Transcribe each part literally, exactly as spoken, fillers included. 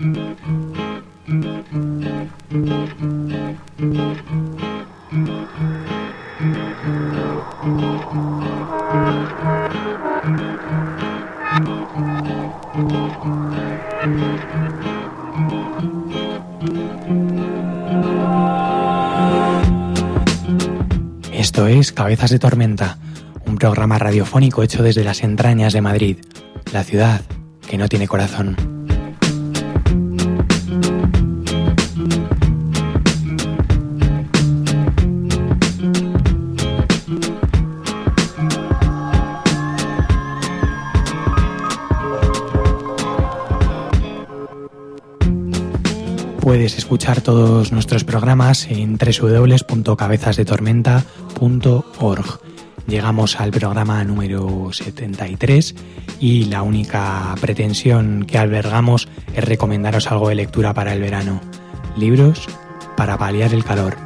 Esto es Cabezas de Tormenta, un programa radiofónico hecho desde las entrañas de Madrid, la ciudad que no tiene corazón. Puedes escuchar todos nuestros programas en doble u doble u doble u punto cabezas de tormenta punto org. Llegamos al programa número setenta y tres y la única pretensión que albergamos es recomendaros algo de lectura para el verano. Libros para paliar el calor.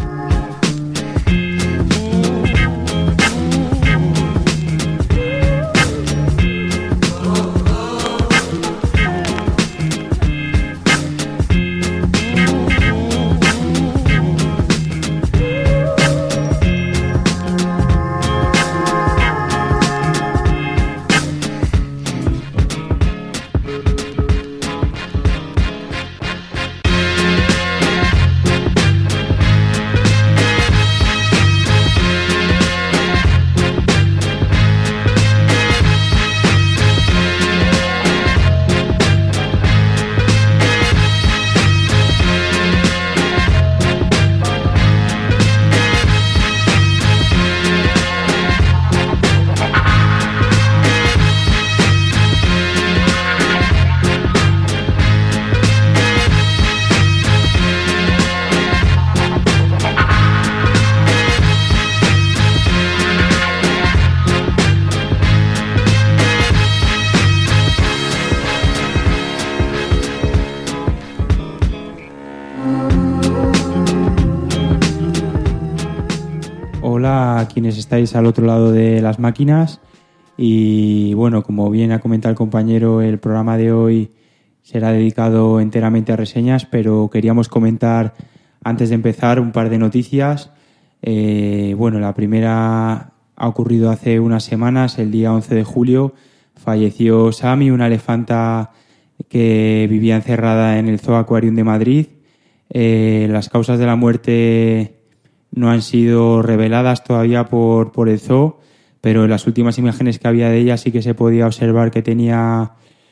A quienes estáis al otro lado de las máquinas y bueno, como bien ha comentado el compañero, el programa de hoy será dedicado enteramente a reseñas, pero queríamos comentar antes de empezar un par de noticias. Eh, bueno, la primera ha ocurrido hace unas semanas, el día once de julio falleció Sami, una elefanta que vivía encerrada en el Zoo Aquarium de Madrid. Eh, las causas de la muerte no han sido reveladas todavía por, por el zoo, pero en las últimas imágenes que había de ella sí que se podía observar que tenía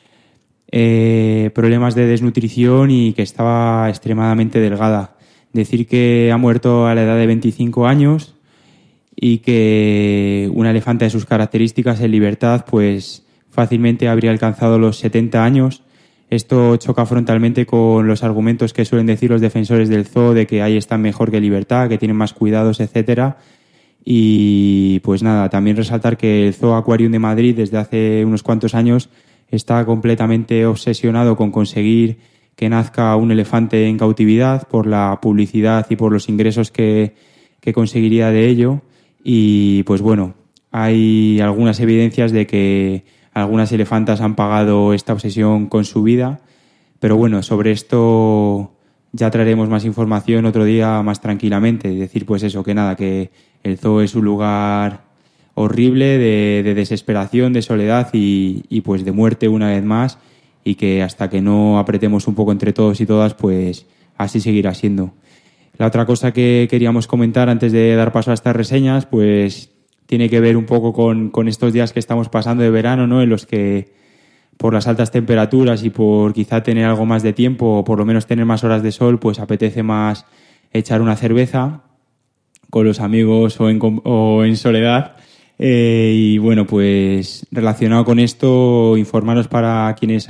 eh, problemas de desnutrición y que estaba extremadamente delgada. Decir que ha muerto a la edad de veinticinco años y que una elefanta de sus características en libertad pues fácilmente habría alcanzado los setenta años. Esto choca frontalmente con los argumentos que suelen decir los defensores del zoo de que ahí están mejor que libertad, que tienen más cuidados, etcétera. Y pues nada, también resaltar que el Zoo Aquarium de Madrid desde hace unos cuantos años está completamente obsesionado con conseguir que nazca un elefante en cautividad por la publicidad y por los ingresos que, que conseguiría de ello. Y pues bueno, hay algunas evidencias de que algunas elefantas han pagado esta obsesión con su vida, pero bueno, sobre esto ya traeremos más información otro día más tranquilamente. Decir pues eso, que nada, que el zoo es un lugar horrible de, de desesperación, de soledad y, y pues de muerte una vez más, y que hasta que no apretemos un poco entre todos y todas, pues así seguirá siendo. La otra cosa que queríamos comentar antes de dar paso a estas reseñas, pues tiene que ver un poco con, con estos días que estamos pasando de verano, ¿no? En los que por las altas temperaturas y por quizá tener algo más de tiempo o por lo menos tener más horas de sol, pues apetece más echar una cerveza con los amigos o en, o en soledad. Eh, y bueno, pues relacionado con esto, informaros para quienes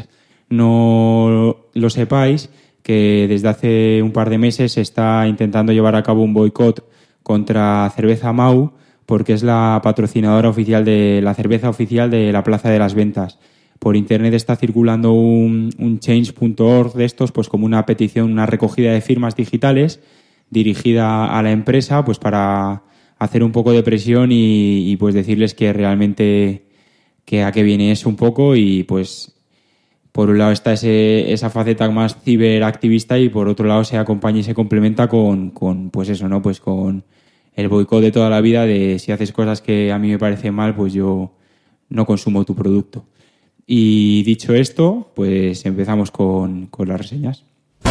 no lo sepáis que desde hace un par de meses se está intentando llevar a cabo un boicot contra Cerveza Mau, porque es la patrocinadora oficial de la cerveza oficial de la Plaza de las Ventas. Por internet está circulando un, un change punto org de estos, pues como una petición, una recogida de firmas digitales dirigida a la empresa, pues para hacer un poco de presión y, y pues decirles que realmente que a qué viene eso un poco y pues por un lado está ese, esa faceta más ciberactivista y por otro lado se acompaña y se complementa con, con pues eso, ¿no? Pues con el boicot de toda la vida de si haces cosas que a mí me parecen mal, pues yo no consumo tu producto. Y dicho esto, pues empezamos con, con las reseñas.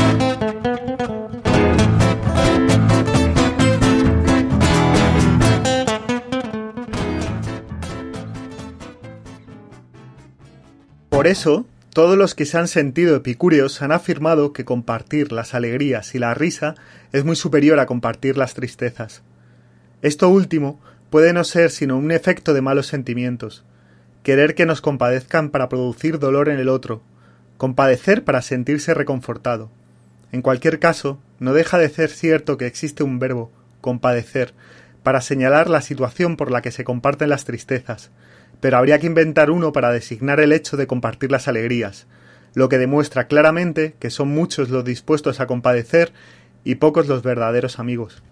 Por eso, todos los que se han sentido epicúreos han afirmado que compartir las alegrías y la risa es muy superior a compartir las tristezas. Esto último puede no ser sino un efecto de malos sentimientos. Querer que nos compadezcan para producir dolor en el otro, compadecer para sentirse reconfortado. En cualquier caso, no deja de ser cierto que existe un verbo, compadecer, para señalar la situación por la que se comparten las tristezas, pero habría que inventar uno para designar el hecho de compartir las alegrías, lo que demuestra claramente que son muchos los dispuestos a compadecer y pocos los verdaderos amigos.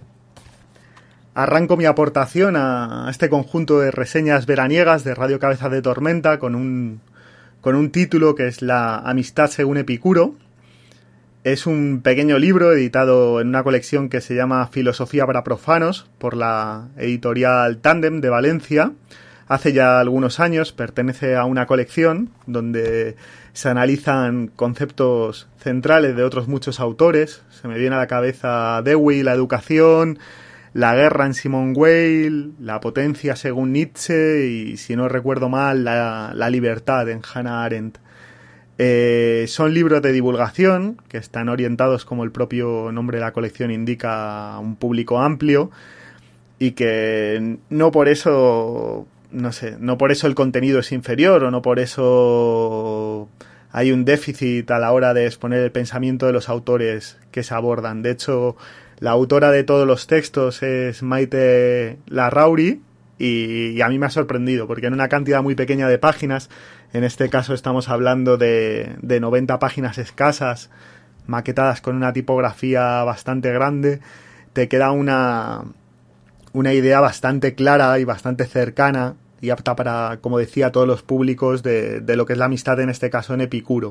Arranco mi aportación a este conjunto de reseñas veraniegas de Radio Cabezas de Tormenta con un, con un título que es La amistad según Epicuro. Es un pequeño libro editado en una colección que se llama Filosofía para profanos por la editorial Tándem de Valencia. Hace ya algunos años, pertenece a una colección donde se analizan conceptos centrales de otros muchos autores. Se me viene a la cabeza Dewey, la educación, la guerra en Simone Weil, la potencia según Nietzsche y, si no recuerdo mal, la, la libertad en Hannah Arendt. Eh, son libros de divulgación que están orientados, como el propio nombre de la colección indica, a un público amplio y que no por eso... no sé, no por eso el contenido es inferior o no por eso hay un déficit a la hora de exponer el pensamiento de los autores que se abordan. De hecho, la autora de todos los textos es Maite Larrauri y, y a mí me ha sorprendido porque en una cantidad muy pequeña de páginas, en este caso estamos hablando de, de noventa páginas escasas, maquetadas con una tipografía bastante grande, te queda una... una idea bastante clara y bastante cercana y apta para, como decía, todos los públicos de, de lo que es la amistad, en este caso en Epicuro.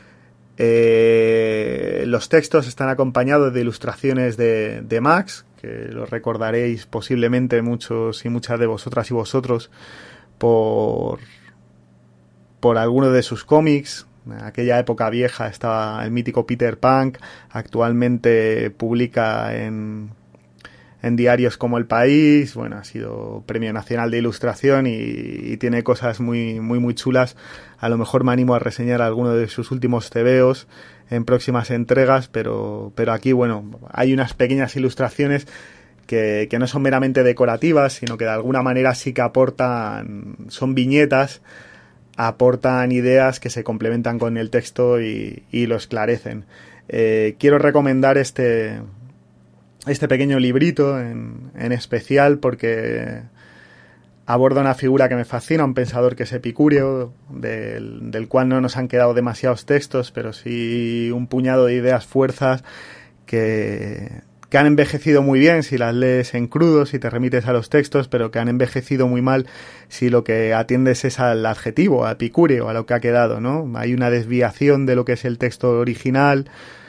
Eh, los textos están acompañados de ilustraciones de, de Max, que lo recordaréis posiblemente muchos y muchas de vosotras y vosotros por, por algunos de sus cómics. En aquella época vieja estaba el mítico Peter Punk, actualmente publica en... en diarios como El País. Bueno, ha sido Premio Nacional de Ilustración y, y tiene cosas muy, muy, muy chulas. A lo mejor me animo a reseñar alguno de sus últimos tebeos en próximas entregas, pero, pero aquí, bueno, hay unas pequeñas ilustraciones que, que no son meramente decorativas, sino que de alguna manera sí que aportan, son viñetas, aportan ideas que se complementan con el texto y, y lo esclarecen. Eh, quiero recomendar este... este pequeño librito en, en especial porque aborda una figura que me fascina, un pensador que es epicúreo, del, del cual no nos han quedado demasiados textos, pero sí un puñado de ideas fuerzas que, que han envejecido muy bien si las lees en crudo, si te remites a los textos, pero que han envejecido muy mal si lo que atiendes es al adjetivo, a epicúreo, a lo que ha quedado, ¿no? Hay una desviación de lo que es el texto original,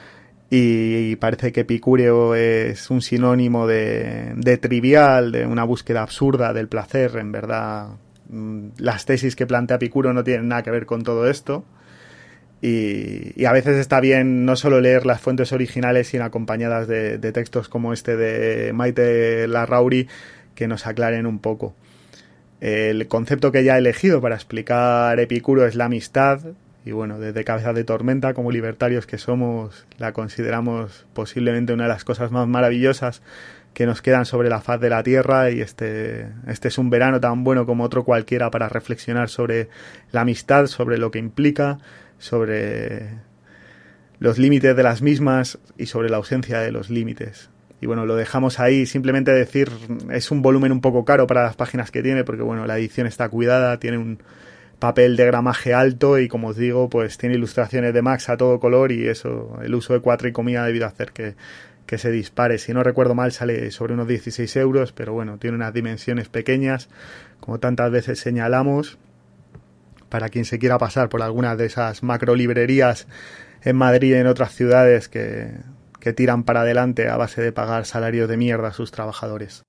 y parece que epicúreo es un sinónimo de, de trivial, de una búsqueda absurda del placer. En verdad, las tesis que plantea Epicuro no tienen nada que ver con todo esto. Y, y a veces está bien no solo leer las fuentes originales, sino acompañadas de, de textos como este de Maite Larrauri, que nos aclaren un poco. El concepto que ella ha elegido para explicar Epicuro es la amistad. Y bueno, desde Cabezas de Tormenta, como libertarios que somos, la consideramos posiblemente una de las cosas más maravillosas que nos quedan sobre la faz de la Tierra, y este, este es un verano tan bueno como otro cualquiera para reflexionar sobre la amistad, sobre lo que implica, sobre los límites de las mismas y sobre la ausencia de los límites. Y bueno, lo dejamos ahí. Simplemente decir, es un volumen un poco caro para las páginas que tiene, porque bueno, la edición está cuidada, tiene un papel de gramaje alto y, como os digo, pues tiene ilustraciones de Max a todo color, y eso, el uso de cuatricomía ha debido hacer que, que se dispare. Si no recuerdo mal, sale sobre unos dieciséis euros, pero bueno, tiene unas dimensiones pequeñas, como tantas veces señalamos, para quien se quiera pasar por alguna de esas macro librerías en Madrid y en otras ciudades que, que tiran para adelante a base de pagar salarios de mierda a sus trabajadores.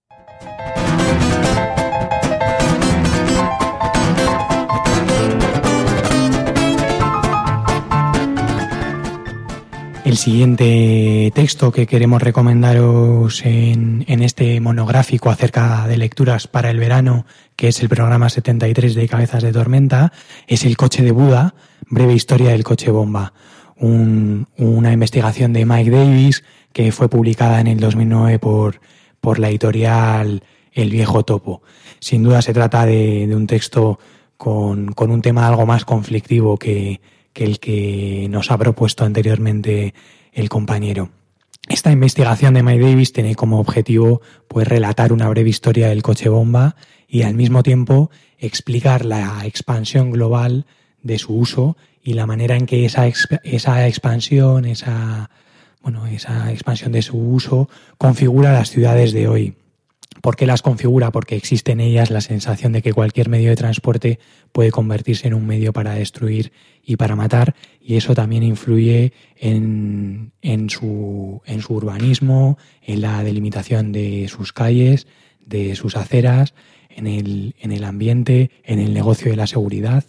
El siguiente texto que queremos recomendaros en, en este monográfico acerca de lecturas para el verano, que es el programa setenta y tres de Cabezas de Tormenta, es El coche de Buda, breve historia del coche bomba. Un, una investigación de Mike Davis que fue publicada en el dos mil nueve por, por la editorial El Viejo Topo. Sin duda se trata de, de un texto con, con un tema algo más conflictivo que que el que nos ha propuesto anteriormente el compañero. Esta investigación de Mike Davis tiene como objetivo pues relatar una breve historia del coche bomba y al mismo tiempo explicar la expansión global de su uso y la manera en que esa exp- esa expansión, esa bueno, esa expansión de su uso configura las ciudades de hoy. ¿Por qué las configura? Porque existe en ellas la sensación de que cualquier medio de transporte puede convertirse en un medio para destruir y para matar, y eso también influye en, en, su, en su urbanismo, en la delimitación de sus calles, de sus aceras, en el, en el ambiente, en el negocio de la seguridad.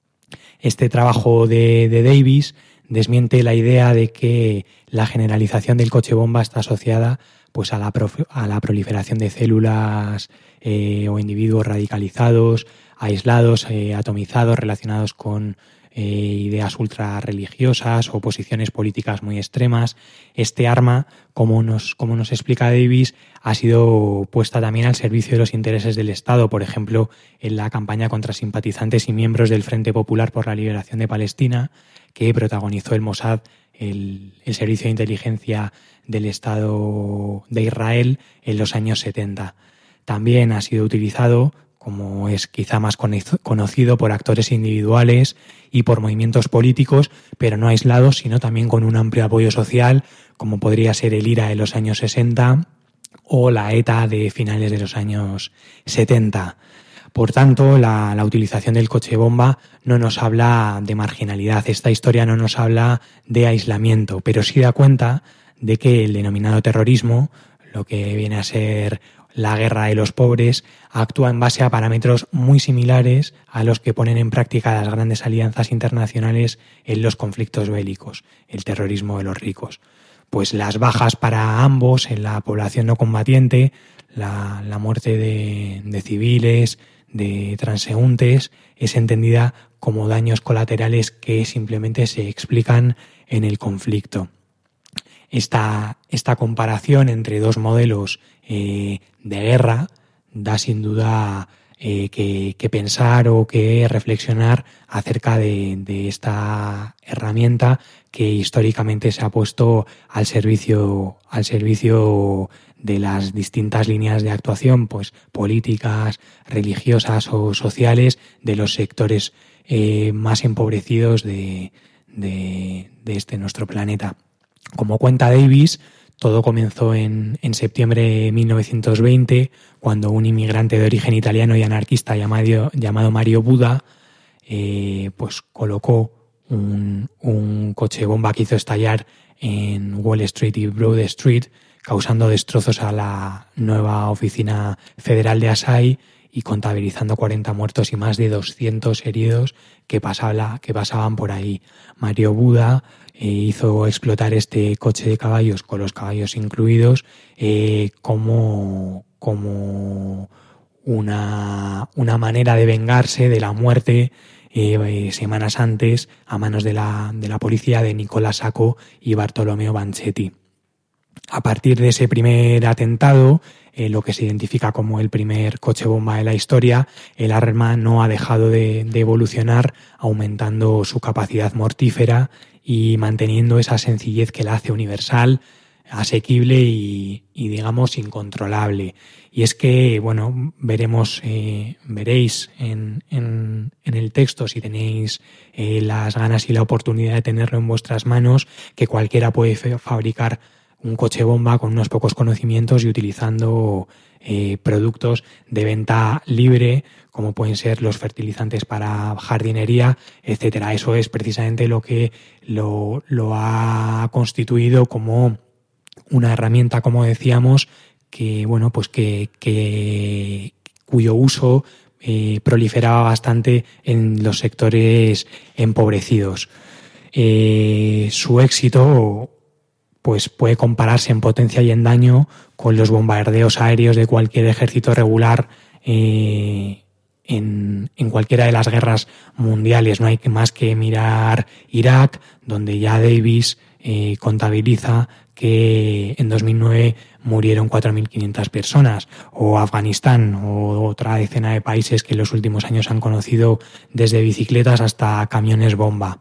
Este trabajo de, de Davis desmiente la idea de que la generalización del coche bomba está asociada pues a la, prof, a la proliferación de células eh, o individuos radicalizados, aislados, eh, atomizados, relacionados con eh, ideas ultra religiosas o posiciones políticas muy extremas. Este arma, como nos, como nos explica Davis, ha sido puesta también al servicio de los intereses del Estado, por ejemplo, en la campaña contra simpatizantes y miembros del Frente Popular por la Liberación de Palestina, que protagonizó el Mossad, el, el servicio de inteligencia del Estado de Israel en los años setenta. También ha sido utilizado, como es quizá más conocido, por actores individuales y por movimientos políticos, pero no aislados, sino también con un amplio apoyo social, como podría ser el IRA de los años sesenta o la ETA de finales de los años setenta. Por tanto, la, la utilización del coche bomba no nos habla de marginalidad. Esta historia no nos habla de aislamiento, pero sí da cuenta de que el denominado terrorismo, lo que viene a ser la guerra de los pobres, actúa en base a parámetros muy similares a los que ponen en práctica las grandes alianzas internacionales en los conflictos bélicos, el terrorismo de los ricos. Pues las bajas para ambos en la población no combatiente, la, la muerte de, de civiles, de transeúntes, es entendida como daños colaterales que simplemente se explican en el conflicto. Esta, esta comparación entre dos modelos eh, de guerra da sin duda eh, que, que pensar o que reflexionar acerca de, de esta herramienta que históricamente se ha puesto al servicio, al servicio de las distintas líneas de actuación, pues políticas, religiosas o sociales, de los sectores eh, más empobrecidos de, de, de este nuestro planeta. Como cuenta Davis, todo comenzó en, en septiembre de mil novecientos veinte, cuando un inmigrante de origen italiano y anarquista llamado, llamado Mario Buda eh, pues colocó un, un coche bomba que hizo estallar en Wall Street y Broad Street, causando destrozos a la nueva oficina federal de Asai y contabilizando cuarenta muertos y más de doscientos heridos que, pasaba, que pasaban por ahí. Mario Buda eh, hizo explotar este coche de caballos, con los caballos incluidos, eh, como, como una, una manera de vengarse de la muerte eh, semanas antes a manos de la, de la policía de Nicola Sacco y Bartolomeo Vanzetti. A partir de ese primer atentado, eh, lo que se identifica como el primer coche bomba de la historia, el arma no ha dejado de, de evolucionar, aumentando su capacidad mortífera y manteniendo esa sencillez que la hace universal, asequible y, y digamos incontrolable. Y es que, bueno, veremos, eh, veréis en, en, en el texto, si tenéis eh, las ganas y la oportunidad de tenerlo en vuestras manos, que cualquiera puede fabricar un coche bomba con unos pocos conocimientos y utilizando eh, productos de venta libre, como pueden ser los fertilizantes para jardinería, etcétera. Eso es precisamente lo que lo, lo ha constituido como una herramienta, como decíamos, que bueno, pues que, que cuyo uso eh, proliferaba bastante en los sectores empobrecidos. Eh, su éxito pues puede compararse en potencia y en daño con los bombardeos aéreos de cualquier ejército regular eh, en, en cualquiera de las guerras mundiales. No hay más que mirar Irak, donde ya Davis eh, contabiliza que en dos mil nueve murieron cuatro mil quinientas personas, o Afganistán, o otra decena de países que en los últimos años han conocido desde bicicletas hasta camiones bomba.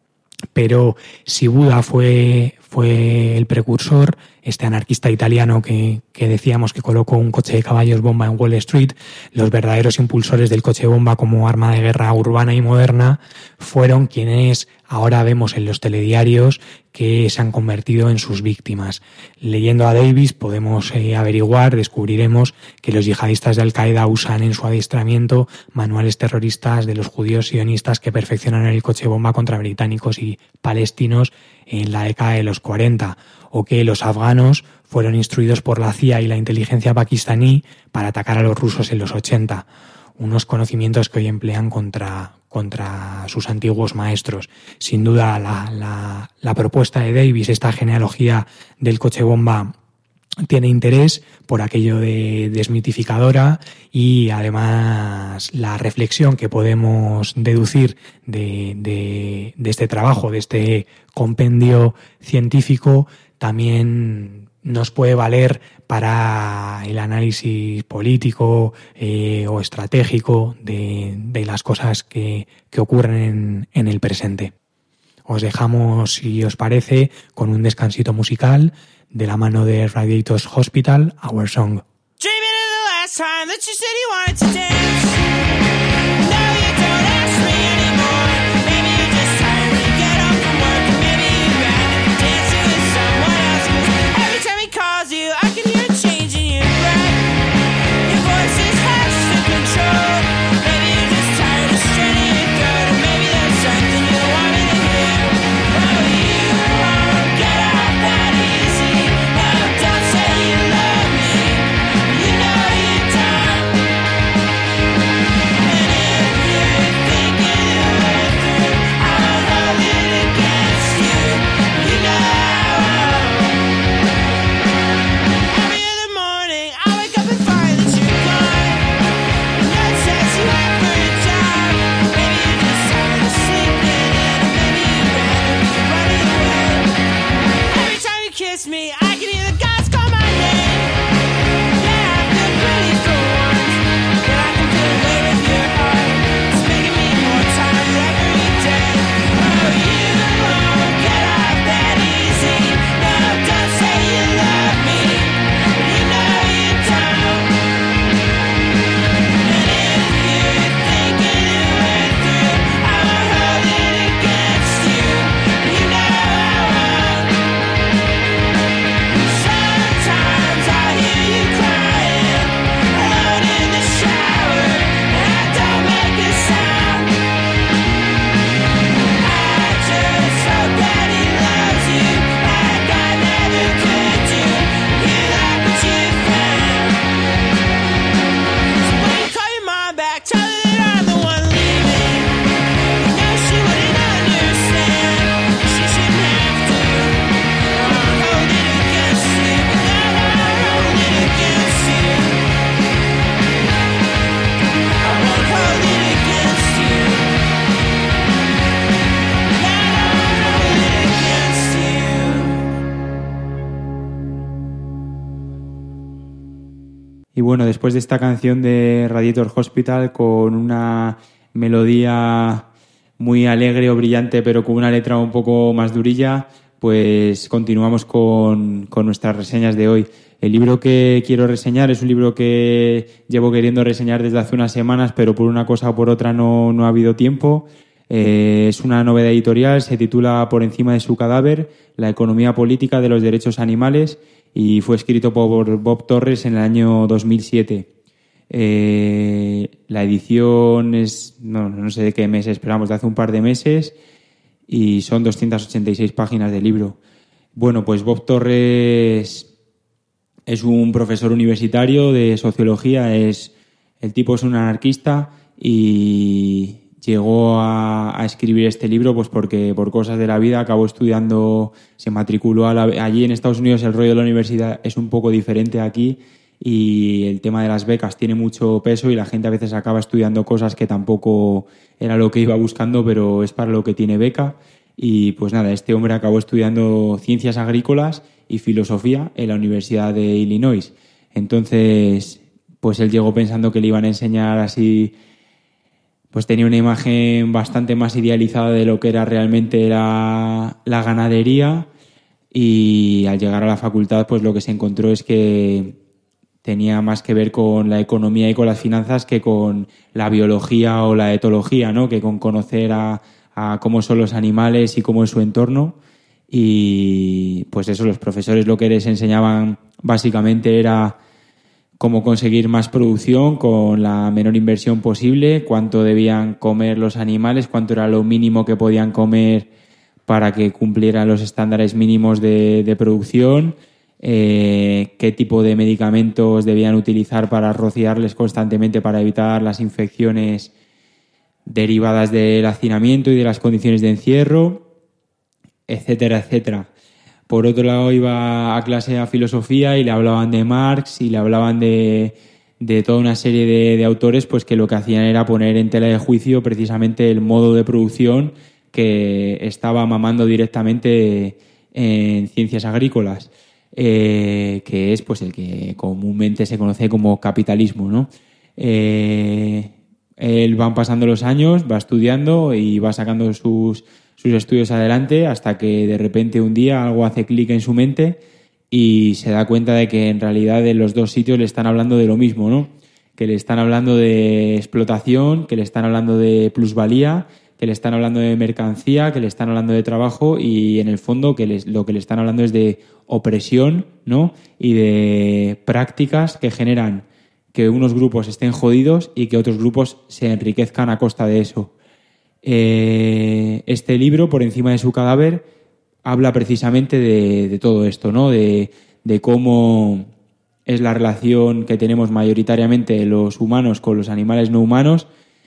Pero si Buda fue, fue el precursor, este anarquista italiano que, que decíamos que colocó un coche de caballos bomba en Wall Street, los verdaderos impulsores del coche bomba como arma de guerra urbana y moderna fueron quienes ahora vemos en los telediarios que se han convertido en sus víctimas. Leyendo a Davis podemos eh, averiguar, descubriremos que los yihadistas de Al-Qaeda usan en su adiestramiento manuales terroristas de los judíos sionistas que perfeccionan el coche bomba contra británicos y palestinos en la década de los cuarenta, o que los afganos fueron instruidos por la C I A y la inteligencia pakistaní para atacar a los rusos en los ochenta. Unos conocimientos que hoy emplean contra, contra sus antiguos maestros. Sin duda, la, la, la propuesta de Davis, esta genealogía del coche bomba, tiene interés por aquello de desmitificadora, y además la reflexión que podemos deducir de, de, de este trabajo, de este compendio científico, también nos puede valer para el análisis político eh, o estratégico de, de las cosas que, que ocurren en, en el presente. Os dejamos, si os parece, con un descansito musical de la mano de Radiators Hospital, Our Song. Dreaming of the last time that you said you wanted to dance. Now you don't ask me anymore. Maybe you're just tired when you get home from work, and maybe you'd rather be dancing with someone else. 'Cause every time he calls you, I can hear a change in your breath. Your voice is hushed to control. Maybe you're just tired of straining your throat, or maybe there's something you want me to hear. Oh, you won't get out that easy. No, don't say you love me. You know you don't. And if you're thinking your way through, I won't hold it against you. You know I won't. Every other morning I wake up and find that you're gone. No one says you left for a job. Maybe you're just tired of sleeping in, or maybe you'd rather be running away. Every time you kiss me, I can hear the gods call my name. Yeah, I feel pretty for once, but I can feel the weight of your heart. It's making me more tired every day. Oh, you won't get off that easy. No, don't say you love me. You know you don't. And if you're thinking your way through, I won't hold it against you. You know I won't. Sometimes I hear you crying alone in the shower, and I don't make a sound. I just hope that he loves you like I never could do. You like what you found. So when you call your mom back, tell her that I'm the one leaving. You know she wouldn't understand. She shouldn't have to. I'll hold it against you. I'll hold it against you. I won't hold it against you. No, I won't hold it against you. Y bueno, después de esta canción de Radiator Hospital, con una melodía muy alegre o brillante, pero con una letra un poco más durilla, pues continuamos con, con nuestras reseñas de hoy. El libro que quiero reseñar es un libro que llevo queriendo reseñar desde hace unas semanas, pero por una cosa o por otra no, no ha habido tiempo. Eh, es una novedad editorial, se titula Por encima de su cadáver, la economía política de los derechos animales, y fue escrito por Bob Torres en el año dos mil siete. Eh, la edición es, no, no sé de qué mes esperamos, de hace un par de meses, y son doscientas ochenta y seis páginas de libro. Bueno, pues Bob Torres es un profesor universitario de sociología, es, el tipo es un anarquista y llegó a, a escribir este libro pues porque por cosas de la vida acabó estudiando, se matriculó a la, allí en Estados Unidos. El rollo de la universidad es un poco diferente aquí y el tema de las becas tiene mucho peso y la gente a veces acaba estudiando cosas que tampoco era lo que iba buscando, pero es para lo que tiene beca. Y pues nada, este hombre acabó estudiando ciencias agrícolas y filosofía en la Universidad de Illinois. Entonces, pues él llegó pensando que le iban a enseñar así, pues tenía una imagen bastante más idealizada de lo que era realmente la, la ganadería, y al llegar a la facultad pues lo que se encontró es que tenía más que ver con la economía y con las finanzas que con la biología o la etología, ¿no? Que con conocer a, a cómo son los animales y cómo es su entorno. Y pues eso, los profesores lo que les enseñaban básicamente era cómo conseguir más producción con la menor inversión posible, cuánto debían comer los animales, cuánto era lo mínimo que podían comer para que cumplieran los estándares mínimos de, de producción, eh, qué tipo de medicamentos debían utilizar para rociarles constantemente para evitar las infecciones derivadas del hacinamiento y de las condiciones de encierro, etcétera, etcétera. Por otro lado, iba a clase de filosofía y le hablaban de Marx y le hablaban de, de toda una serie de, de autores pues que lo que hacían era poner en tela de juicio precisamente el modo de producción que estaba mamando directamente en ciencias agrícolas, eh, que es pues el que comúnmente se conoce como capitalismo, ¿no? Eh, él van pasando los años, va estudiando y va sacando sus sus estudios adelante hasta que de repente un día algo hace clic en su mente y se da cuenta de que en realidad en los dos sitios le están hablando de lo mismo, ¿no? Que le están hablando de explotación, que le están hablando de plusvalía, que le están hablando de mercancía, que le están hablando de trabajo y en el fondo que les, lo que le están hablando es de opresión, ¿no? Y de prácticas que generan que unos grupos estén jodidos y que otros grupos se enriquezcan a costa de eso. Eh, este libro, Por encima de su cadáver, habla precisamente de, de todo esto, ¿no? De, de cómo es la relación que tenemos mayoritariamente los humanos con los animales no humanos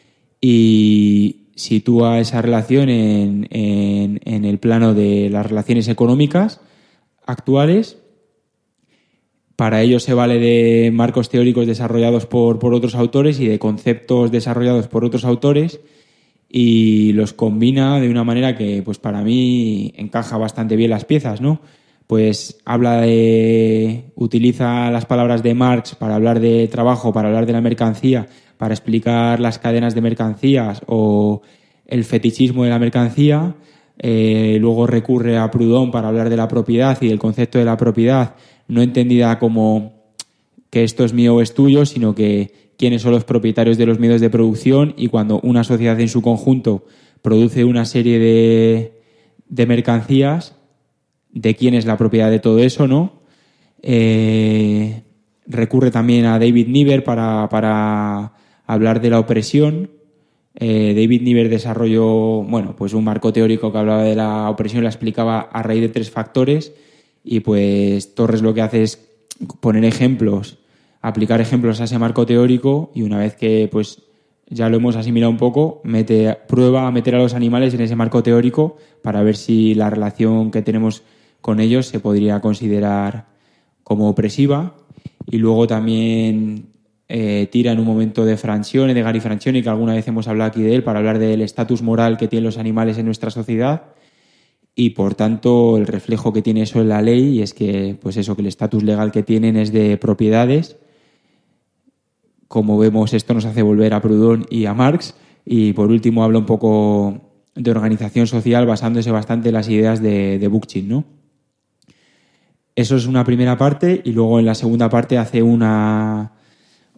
y sitúa esa relación en, en, en el plano de las relaciones económicas actuales. Para ello se vale de marcos teóricos desarrollados por, por otros autores y de conceptos desarrollados por otros autores, y los combina de una manera que pues para mí encaja bastante bien las piezas, ¿no? Pues habla de... utiliza las palabras de Marx para hablar de trabajo, para hablar de la mercancía, para explicar las cadenas de mercancías o el fetichismo de la mercancía. Eh, luego recurre a Proudhon para hablar de la propiedad y del concepto de la propiedad, no entendida como que esto es mío o es tuyo, sino que quiénes son los propietarios de los medios de producción, y cuando una sociedad en su conjunto produce una serie de, de mercancías, de quién es la propiedad de todo eso, ¿no? Eh, recurre también a David Niebuhr para, para hablar de la opresión. Eh, David Niebuhr desarrolló, bueno, pues un marco teórico que hablaba de la opresión, la explicaba a raíz de tres factores, y pues Torres lo que hace es poner ejemplos, aplicar ejemplos a ese marco teórico, y una vez que pues ya lo hemos asimilado un poco, mete, prueba a meter a los animales en ese marco teórico para ver si la relación que tenemos con ellos se podría considerar como opresiva. Y luego también eh, tira en un momento de Francione, de Gary Francione, que alguna vez hemos hablado aquí de él, para hablar del estatus moral que tienen los animales en nuestra sociedad y por tanto el reflejo que tiene eso en la ley, y es que pues eso, que el estatus legal que tienen es de propiedades. Como vemos, esto nos hace volver a Proudhon y a Marx. Y por último habla un poco de organización social basándose bastante en las ideas de, de Bookchin, ¿no? Eso es una primera parte, y luego en la segunda parte hace una,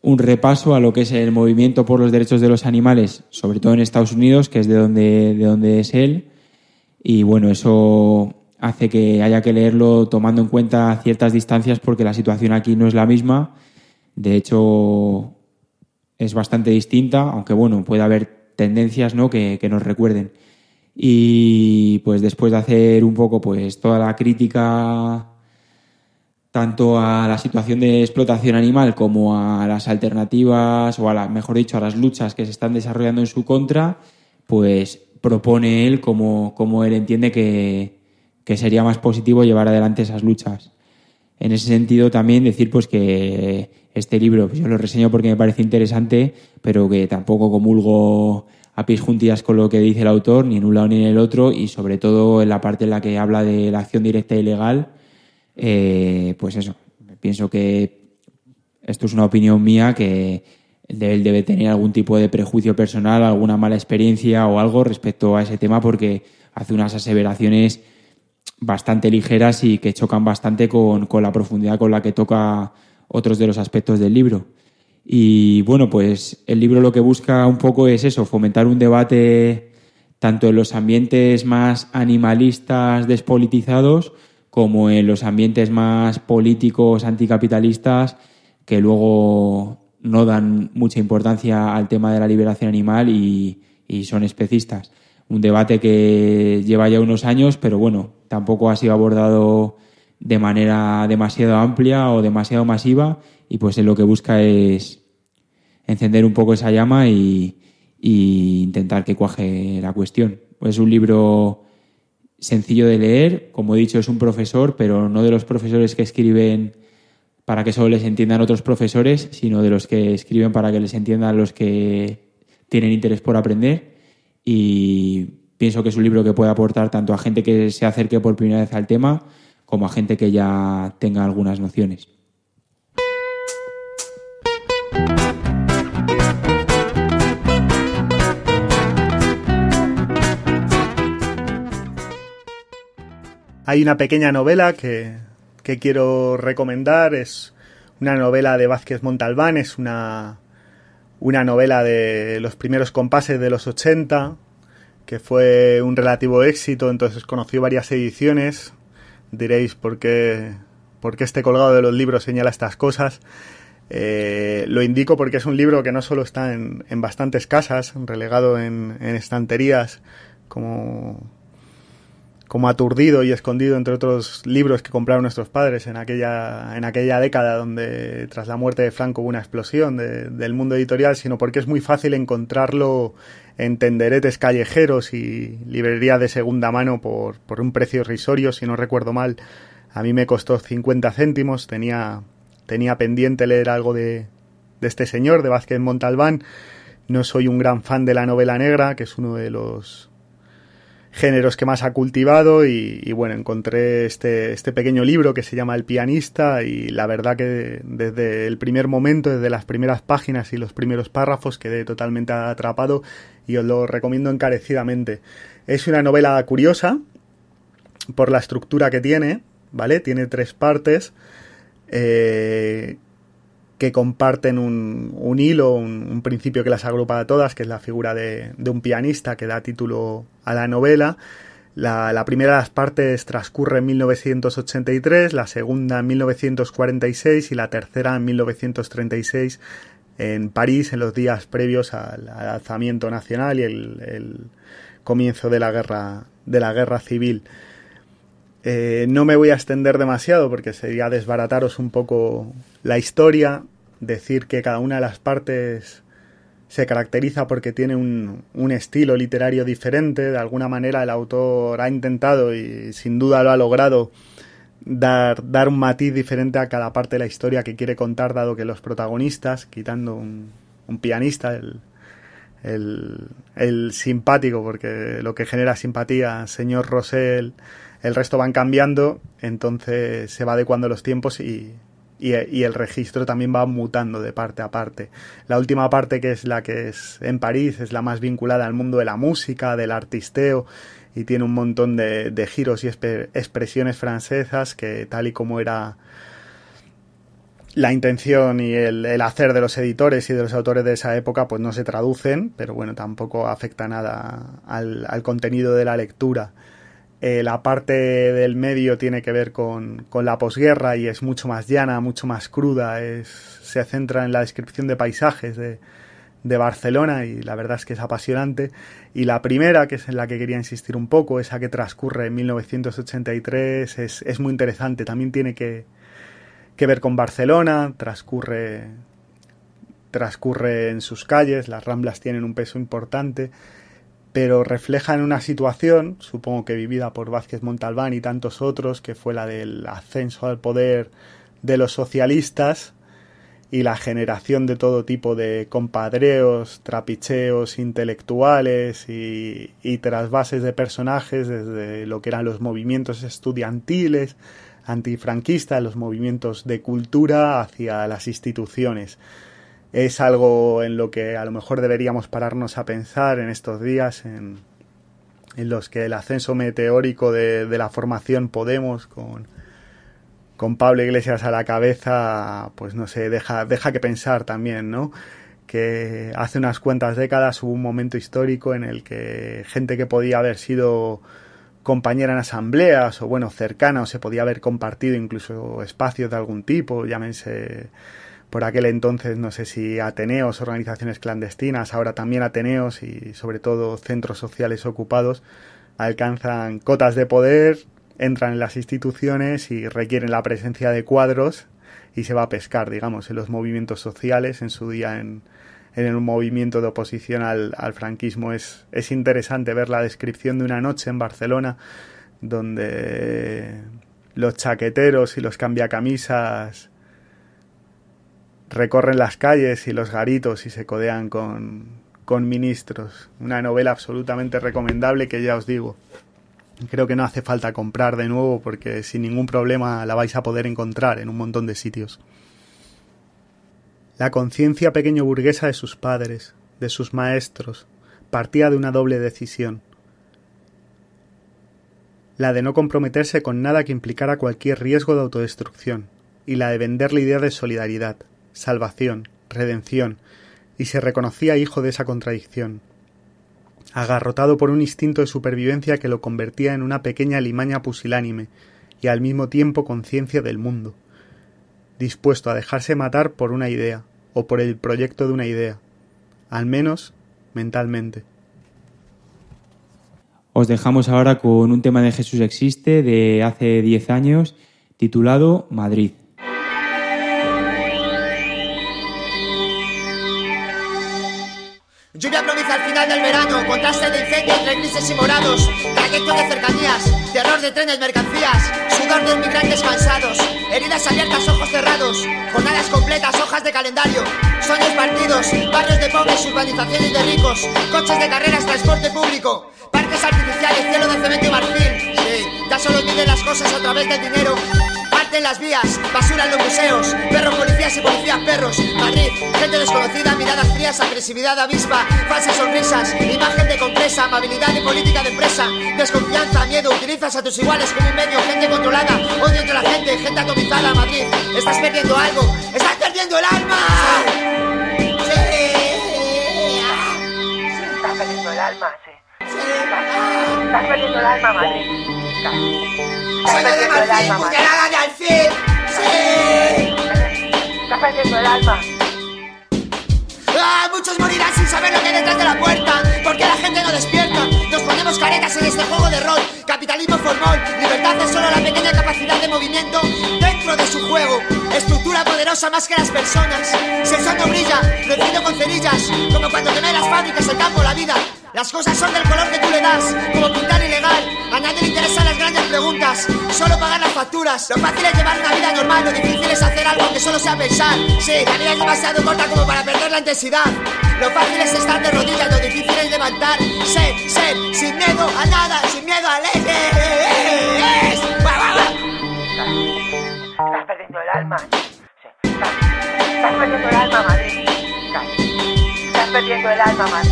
un repaso a lo que es el movimiento por los derechos de los animales, sobre todo en Estados Unidos, que es de donde, de donde es él. Y bueno, eso hace que haya que leerlo tomando en cuenta ciertas distancias porque la situación aquí no es la misma. De hecho, es bastante distinta, aunque bueno, puede haber tendencias, ¿no?, que, que nos recuerden. Y pues después de hacer un poco pues toda la crítica tanto a la situación de explotación animal como a las alternativas o a la, mejor dicho, a las luchas que se están desarrollando en su contra, pues propone él como, como él entiende que, que sería más positivo llevar adelante esas luchas. En ese sentido también decir pues que este libro pues yo lo reseño porque me parece interesante, pero que tampoco comulgo a pies juntillas con lo que dice el autor, ni en un lado ni en el otro, y sobre todo en la parte en la que habla de la acción directa e ilegal. Eh, pues eso, pienso que esto es una opinión mía, que él debe tener algún tipo de prejuicio personal, alguna mala experiencia o algo respecto a ese tema, porque hace unas aseveraciones bastante ligeras y que chocan bastante con, con la profundidad con la que toca otros de los aspectos del libro. Y bueno, pues el libro lo que busca un poco es eso, fomentar un debate tanto en los ambientes más animalistas despolitizados como en los ambientes más políticos anticapitalistas, que luego no dan mucha importancia al tema de la liberación animal y, y son especistas. Un debate que lleva ya unos años, pero bueno, tampoco ha sido abordado de manera demasiado amplia o demasiado masiva, y pues él lo que busca es encender un poco esa llama y, y intentar que cuaje la cuestión. Es un libro sencillo de leer, como he dicho, es un profesor, pero no de los profesores que escriben para que solo les entiendan otros profesores, sino de los que escriben para que les entiendan los que tienen interés por aprender. Y pienso que es un libro que puede aportar tanto a gente que se acerque por primera vez al tema como a gente que ya tenga algunas nociones. Hay una pequeña novela que, que quiero recomendar, es una novela de Vázquez Montalbán, es una, una novela de los primeros compases de los ochenta, que fue un relativo éxito, entonces conoció varias ediciones. Diréis por qué, por qué este colgado de los libros señala estas cosas. Eh, lo indico porque es un libro que no solo está en, en bastantes casas, relegado en, en estanterías, como... como aturdido y escondido entre otros libros que compraron nuestros padres en aquella, en aquella década donde tras la muerte de Franco hubo una explosión de, del mundo editorial, sino porque es muy fácil encontrarlo en tenderetes callejeros y librerías de segunda mano por, por un precio irrisorio, si no recuerdo mal. A mí me costó cincuenta céntimos, tenía, tenía pendiente leer algo de, de este señor, de Vázquez Montalbán. No soy un gran fan de la novela negra, que es uno de los géneros que más ha cultivado, y, y bueno, encontré este, este pequeño libro que se llama El pianista, y la verdad que desde el primer momento, desde las primeras páginas y los primeros párrafos, quedé totalmente atrapado y os lo recomiendo encarecidamente. Es una novela curiosa por la estructura que tiene, ¿vale? Tiene tres partes eh, que comparten un, un hilo, un, un principio que las agrupa a todas, que es la figura de, de un pianista que da título a la novela. La, la primera de las partes transcurre en mil novecientos ochenta y tres, la segunda en mil novecientos cuarenta y seis y la tercera en mil novecientos treinta y seis en París, en los días previos al, al alzamiento nacional y el, el comienzo de la guerra, de la guerra civil. Eh, no me voy a extender demasiado porque sería desbarataros un poco la historia, decir que cada una de las partes se caracteriza porque tiene un, un estilo literario diferente. De alguna manera el autor ha intentado, y sin duda lo ha logrado, dar, dar un matiz diferente a cada parte de la historia que quiere contar, dado que los protagonistas, quitando un, un pianista, el, el, el simpático, porque lo que genera simpatía, señor Rosell, el resto van cambiando, entonces se va adecuando los tiempos y, y, y el registro también va mutando de parte a parte. La última parte, que es la que es en París, es la más vinculada al mundo de la música, del artisteo, y tiene un montón de, de giros y expresiones francesas que, tal y como era la intención y el, el hacer de los editores y de los autores de esa época pues no se traducen, pero bueno, tampoco afecta nada al, al contenido de la lectura. Eh, la parte del medio tiene que ver con, con la posguerra y es mucho más llana, mucho más cruda, es, se centra en la descripción de paisajes de, de Barcelona y la verdad es que es apasionante. Y la primera, que es en la que quería insistir un poco, esa que transcurre en mil novecientos ochenta y tres, es, es muy interesante, también tiene que que ver con Barcelona, transcurre, transcurre en sus calles, las Ramblas tienen un peso importante, pero reflejan una situación, supongo que vivida por Vázquez Montalbán y tantos otros, que fue la del ascenso al poder de los socialistas y la generación de todo tipo de compadreos, trapicheos intelectuales y, y trasvases de personajes desde lo que eran los movimientos estudiantiles, antifranquistas, los movimientos de cultura hacia las instituciones. Es algo en lo que a lo mejor deberíamos pararnos a pensar en estos días, en, en los que el ascenso meteórico de, de la formación Podemos, con, con Pablo Iglesias a la cabeza, pues no sé, deja, deja que pensar también, ¿no? Que hace unas cuantas décadas hubo un momento histórico en el que gente que podía haber sido compañera en asambleas o bueno, cercana, o se podía haber compartido incluso espacios de algún tipo, llámense por aquel entonces, no sé si ateneos, organizaciones clandestinas, ahora también ateneos y sobre todo centros sociales ocupados, alcanzan cotas de poder, entran en las instituciones y requieren la presencia de cuadros y se va a pescar, digamos, en los movimientos sociales, en su día en en el movimiento de oposición al, al franquismo. Es, es interesante ver la descripción de una noche en Barcelona donde los chaqueteros y los cambiacamisas recorren las calles y los garitos y se codean con, con ministros. Una novela absolutamente recomendable que ya os digo, creo que no hace falta comprar de nuevo porque sin ningún problema la vais a poder encontrar en un montón de sitios. La conciencia pequeño burguesa de sus padres, de sus maestros, partía de una doble decisión. La de no comprometerse con nada que implicara cualquier riesgo de autodestrucción, y la de vender la idea de solidaridad, salvación, redención, y se reconocía hijo de esa contradicción. Agarrotado por un instinto de supervivencia que lo convertía en una pequeña alimaña pusilánime, y al mismo tiempo conciencia del mundo. Dispuesto a dejarse matar por una idea, o por el proyecto de una idea, al menos mentalmente. Os dejamos ahora con un tema de Jesús Existe de hace diez años, titulado Madrid. Lluvia provincia al final del verano, contraste de incendio entre grises y morados, trayecto de cercanías, terror de trenes, mercancías, sudor de inmigrantes cansados, heridas abiertas, ojos cerrados, jornadas completas, hojas de calendario, sueños partidos, barrios de pobres, urbanizaciones de ricos, coches de carreras, transporte público, parques artificiales, cielo de cemento y marfil. Sí, ya solo miden las cosas a través del dinero. En las vías, basura en los museos, perros policías y policías perros. Madrid, gente desconocida, miradas frías, agresividad avispa, falsas sonrisas, imagen de compresa, amabilidad y política de empresa, desconfianza, miedo, utilizas a tus iguales como un medio, gente controlada, odio entre la gente, gente atomizada. Madrid, estás perdiendo algo, estás perdiendo el alma. Sí, sí. Estás perdiendo el alma, sí. Sí. Estás perdiendo el alma, Madrid. Soy de Marfil, puñalada de alfil. ¡Sí! Estás perdiendo el alma. ¡Ah! Muchos morirán sin saber lo que hay detrás de la puerta. Porque la gente no despierta. Nos ponemos caretas en este juego de rol. Capitalismo formol. Libertad es solo la pequeña capacidad de movimiento dentro de su juego. Estructura poderosa más que las personas. Si el sol no brilla, lo enciendo con cerillas. Como cuando quemé las fábricas, el campo, la vida. Las cosas son del color que tú le das, como pintar ilegal. A nadie le interesan las grandes preguntas, solo pagar las facturas. Lo fácil es llevar una vida normal, lo difícil es hacer algo que solo sea pensar. Sí, la vida es demasiado corta como para perder la intensidad. Lo fácil es estar de rodillas, lo difícil es levantar. Ser, ser, sin miedo a nada, sin miedo al eje. Estás perdiendo el alma. Sí. Estás, estás perdiendo el alma, Madrid. Estás perdiendo el alma, Madrid.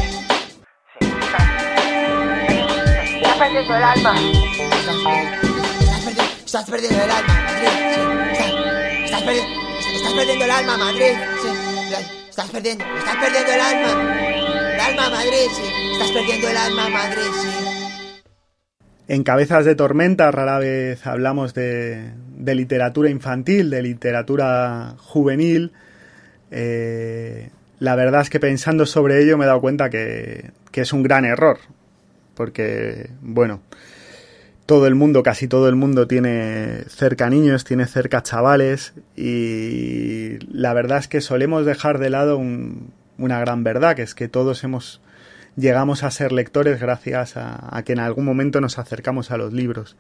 Estás perdiendo el alma. Estás, estás, perdiendo, estás perdiendo el alma, Madrid. Sí, estás, estás perdiendo. Estás perdiendo el alma, Madrid. Sí. Estás perdiendo, estás perdiendo el alma. El alma, Madrid, sí. Estás perdiendo el alma, Madrid, sí. En Cabezas de Tormenta rara vez hablamos de, de literatura infantil, de literatura juvenil. Eh, la verdad es que pensando sobre ello me he dado cuenta que, que es un gran error. Porque, bueno, todo el mundo, casi todo el mundo tiene cerca niños, tiene cerca chavales, y la verdad es que solemos dejar de lado un, una gran verdad, que es que todos hemos llegamos a ser lectores gracias a, a que en algún momento nos acercamos a los libros.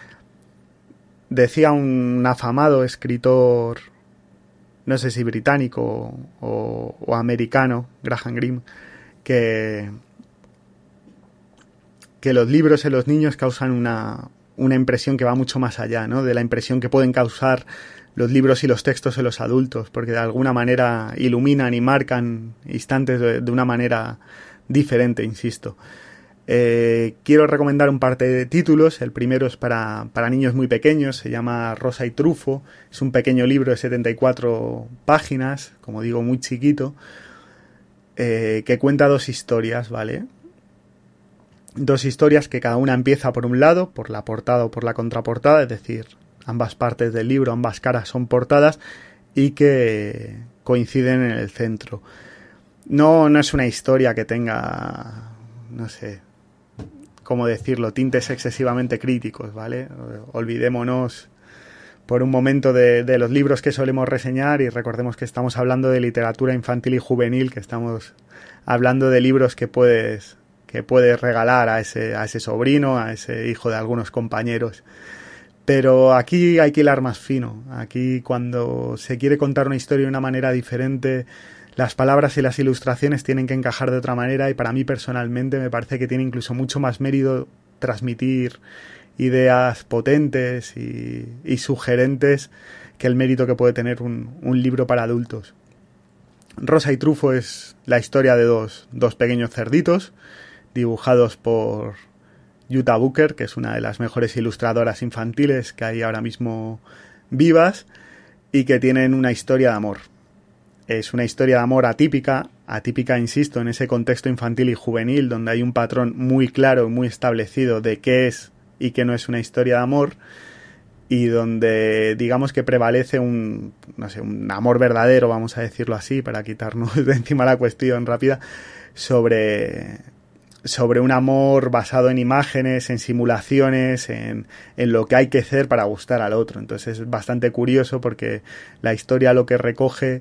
Decía un afamado escritor, no sé si británico o, o americano, Graham Greene, que, que los libros en los niños causan una, una impresión que va mucho más allá, ¿no?, de la impresión que pueden causar los libros y los textos en los adultos, porque de alguna manera iluminan y marcan instantes de, de una manera diferente, insisto. Eh, quiero recomendar un par de títulos. El primero es para, para niños muy pequeños, se llama Rosa y Trufo. Es un pequeño libro de setenta y cuatro páginas, como digo, muy chiquito, eh, que cuenta dos historias, ¿vale? Dos historias que cada una empieza por un lado, por la portada o por la contraportada, es decir, ambas partes del libro, ambas caras son portadas y que coinciden en el centro. No, no es una historia que tenga, no sé, cómo decirlo, tintes excesivamente críticos, ¿vale? Olvidémonos por un momento de, de los libros que solemos reseñar y recordemos que estamos hablando de literatura infantil y juvenil, que estamos hablando de libros que puedes, que puedes regalar a ese, a ese sobrino, a ese hijo de algunos compañeros. Pero aquí hay que hilar más fino. Aquí, cuando se quiere contar una historia de una manera diferente, las palabras y las ilustraciones tienen que encajar de otra manera, y para mí personalmente me parece que tiene incluso mucho más mérito transmitir ideas potentes y, y sugerentes que el mérito que puede tener un, un libro para adultos. Rosa y Trufo es la historia de dos, dos pequeños cerditos dibujados por Jutta Booker, que es una de las mejores ilustradoras infantiles que hay ahora mismo vivas, y que tienen una historia de amor. Es una historia de amor atípica, atípica, insisto, en ese contexto infantil y juvenil, donde hay un patrón muy claro y muy establecido de qué es y qué no es una historia de amor, y donde digamos que prevalece un, no sé, un amor verdadero, vamos a decirlo así, para quitarnos de encima la cuestión rápida, sobre, sobre un amor basado en imágenes, en simulaciones, en, en lo que hay que hacer para gustar al otro. Entonces es bastante curioso porque la historia lo que recoge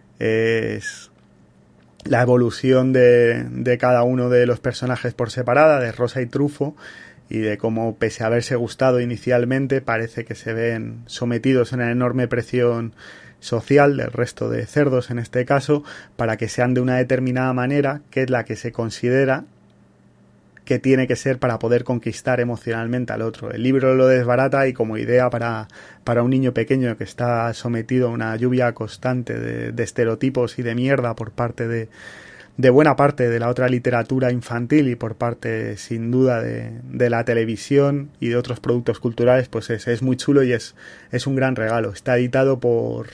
es la evolución de, de cada uno de los personajes por separada, de Rosa y Trufo, y de cómo, pese a haberse gustado inicialmente, parece que se ven sometidos a una enorme presión social del resto de cerdos, en este caso, para que sean de una determinada manera, que es la que se considera que tiene que ser para poder conquistar emocionalmente al otro. El libro lo desbarata, y como idea para, para un niño pequeño que está sometido a una lluvia constante de, de estereotipos y de mierda por parte de, de buena parte de la otra literatura infantil y por parte, sin duda, de, de la televisión y de otros productos culturales, pues es, es muy chulo y es, es un gran regalo. Está editado por...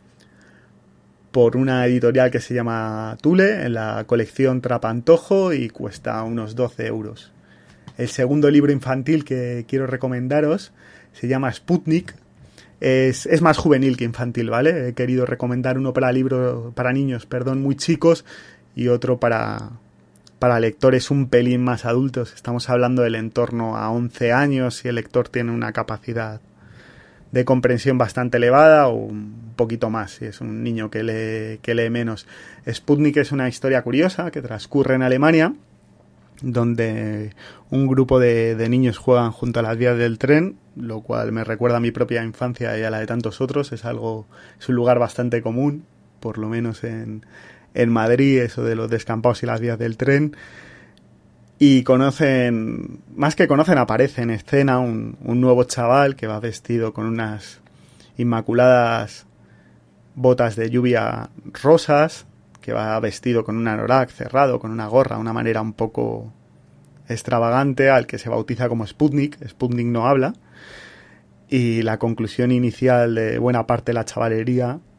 por una editorial que se llama Thule, en la colección Trapantojo, y cuesta unos doce euros. El segundo libro infantil que quiero recomendaros se llama Sputnik. Es, es más juvenil que infantil, ¿vale? He querido recomendar uno para libros, para niños, perdón, muy chicos, y otro para, para lectores un pelín más adultos. Estamos hablando del entorno a once años, y el lector tiene una capacidad de comprensión bastante elevada, o un poquito más si es un niño que lee, que lee menos. Sputnik es una historia curiosa que transcurre en Alemania, donde un grupo de, de niños juegan junto a las vías del tren, lo cual me recuerda a mi propia infancia y a la de tantos otros. Es algo, es un lugar bastante común, por lo menos en, en Madrid, eso de los descampados y las vías del tren. Y conocen, más que conocen, aparece en escena un, un nuevo chaval que va vestido con unas inmaculadas botas de lluvia rosas, que va vestido con un anorak cerrado, con una gorra, una manera un poco extravagante, al que se bautiza como Sputnik. Sputnik no habla. Y la conclusión inicial de buena parte de la chavalería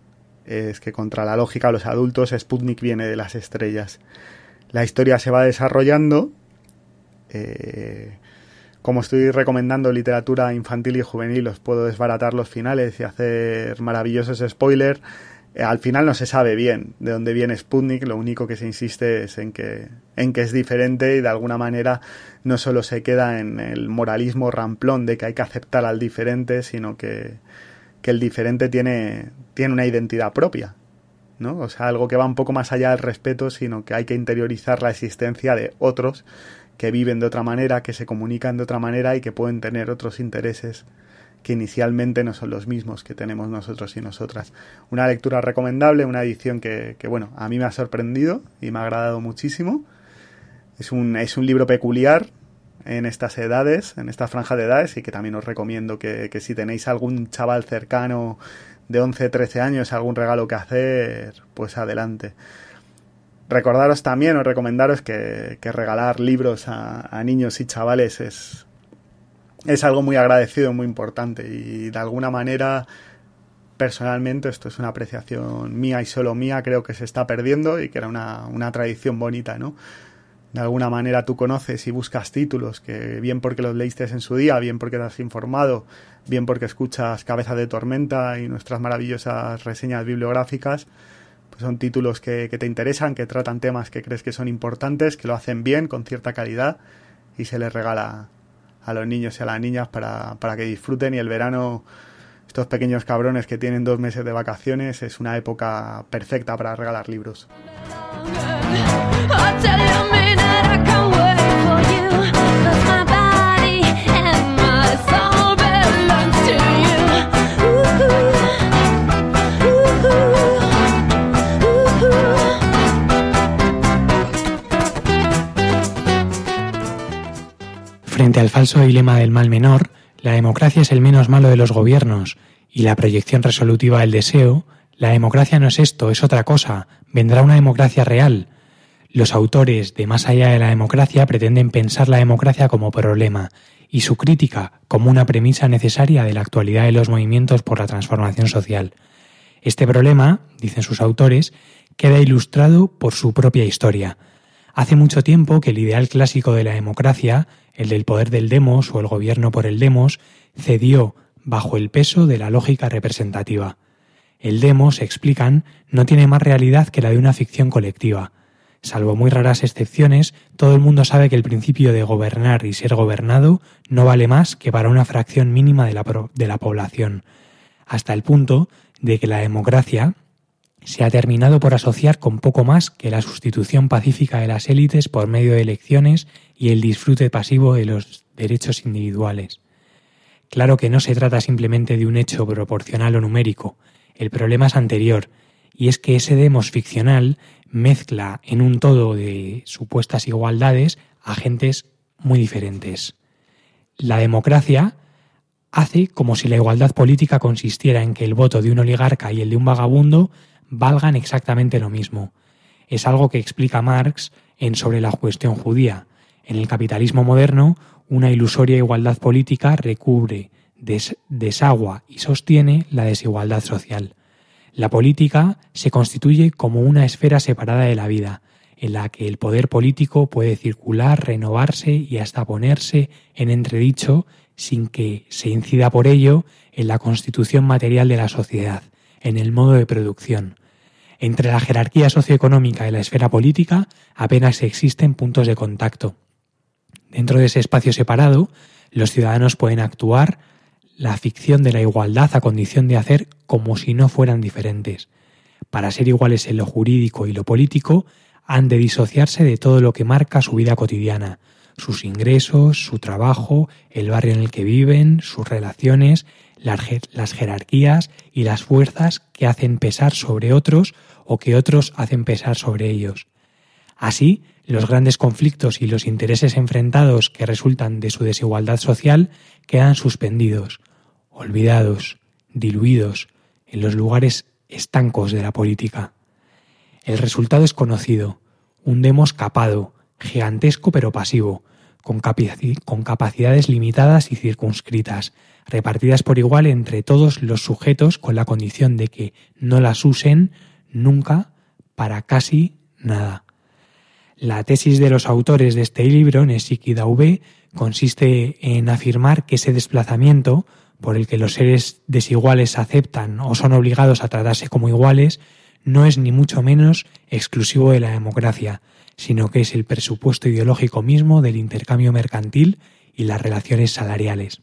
es que contra la lógica de los adultos, Sputnik viene de las estrellas. La historia se va desarrollando. Eh, como estoy recomendando literatura infantil y juvenil, os puedo desbaratar los finales y hacer maravillosos spoilers. Eh, al final no se sabe bien de dónde viene Sputnik, lo único que se insiste es en que, en que es diferente y de alguna manera no solo se queda en el moralismo ramplón de que hay que aceptar al diferente, sino que, que el diferente tiene, tiene una identidad propia, ¿no? O sea, algo que va un poco más allá del respeto, sino que hay que interiorizar la existencia de otros que viven de otra manera, que se comunican de otra manera y que pueden tener otros intereses que inicialmente no son los mismos que tenemos nosotros y nosotras. Una lectura recomendable, una edición que, que bueno, a mí me ha sorprendido y me ha agradado muchísimo. Es un, es un libro peculiar en estas edades, en esta franja de edades, y que también os recomiendo que, que si tenéis algún chaval cercano de once, trece años, algún regalo que hacer, pues adelante. Recordaros también o recomendaros que, que regalar libros a, a niños y chavales es, es algo muy agradecido, muy importante, y de alguna manera, personalmente, esto es una apreciación mía y solo mía, creo que se está perdiendo y que era una, una tradición bonita, ¿no? De alguna manera tú conoces y buscas títulos que bien porque los leíste en su día, bien porque te has informado, bien porque escuchas Cabeza de Tormenta y nuestras maravillosas reseñas bibliográficas, pues son títulos que, que te interesan, que tratan temas que crees que son importantes, que lo hacen bien, con cierta calidad, y se les regala a los niños y a las niñas para, para que disfruten. Y el verano, estos pequeños cabrones que tienen dos meses de vacaciones, es una época perfecta para regalar libros. Frente al falso dilema del mal menor, la democracia es el menos malo de los gobiernos y la proyección resolutiva del deseo, la democracia no es esto, es otra cosa, vendrá una democracia real. Los autores de Más allá de la democracia pretenden pensar la democracia como problema y su crítica como una premisa necesaria de la actualidad de los movimientos por la transformación social. Este problema, dicen sus autores, queda ilustrado por su propia historia. Hace mucho tiempo que el ideal clásico de la democracia, el del poder del demos o el gobierno por el demos, cedió bajo el peso de la lógica representativa. El demos, explican, no tiene más realidad que la de una ficción colectiva. Salvo muy raras excepciones, todo el mundo sabe que el principio de gobernar y ser gobernado no vale más que para una fracción mínima de la, de la población, hasta el punto de que la democracia se ha terminado por asociar con poco más que la sustitución pacífica de las élites por medio de elecciones y el disfrute pasivo de los derechos individuales. Claro que no se trata simplemente de un hecho proporcional o numérico. El problema es anterior, y es que ese demos ficcional mezcla en un todo de supuestas igualdades a gentes muy diferentes. La democracia hace como si la igualdad política consistiera en que el voto de un oligarca y el de un vagabundo valgan exactamente lo mismo. Es algo que explica Marx en Sobre la cuestión judía. En el capitalismo moderno, una ilusoria igualdad política recubre, des- desagua y sostiene la desigualdad social. La política se constituye como una esfera separada de la vida, en la que el poder político puede circular, renovarse y hasta ponerse en entredicho sin que se incida por ello en la constitución material de la sociedad, en el modo de producción. Entre la jerarquía socioeconómica y la esfera política apenas existen puntos de contacto. Dentro de ese espacio separado, los ciudadanos pueden actuar la ficción de la igualdad a condición de hacer como si no fueran diferentes. Para ser iguales en lo jurídico y lo político, han de disociarse de todo lo que marca su vida cotidiana, sus ingresos, su trabajo, el barrio en el que viven, sus relaciones, las jerarquías y las fuerzas que hacen pesar sobre otros o que otros hacen pesar sobre ellos. Así, los grandes conflictos y los intereses enfrentados que resultan de su desigualdad social quedan suspendidos, olvidados, diluidos en los lugares estancos de la política. El resultado es conocido, un demos capado, gigantesco pero pasivo, con, capaci- con capacidades limitadas y circunscritas, repartidas por igual entre todos los sujetos con la condición de que no las usen nunca para casi nada. La tesis de los autores de este libro, Nesick y Dauvé, consiste en afirmar que ese desplazamiento por el que los seres desiguales aceptan o son obligados a tratarse como iguales no es ni mucho menos exclusivo de la democracia, sino que es el presupuesto ideológico mismo del intercambio mercantil y las relaciones salariales.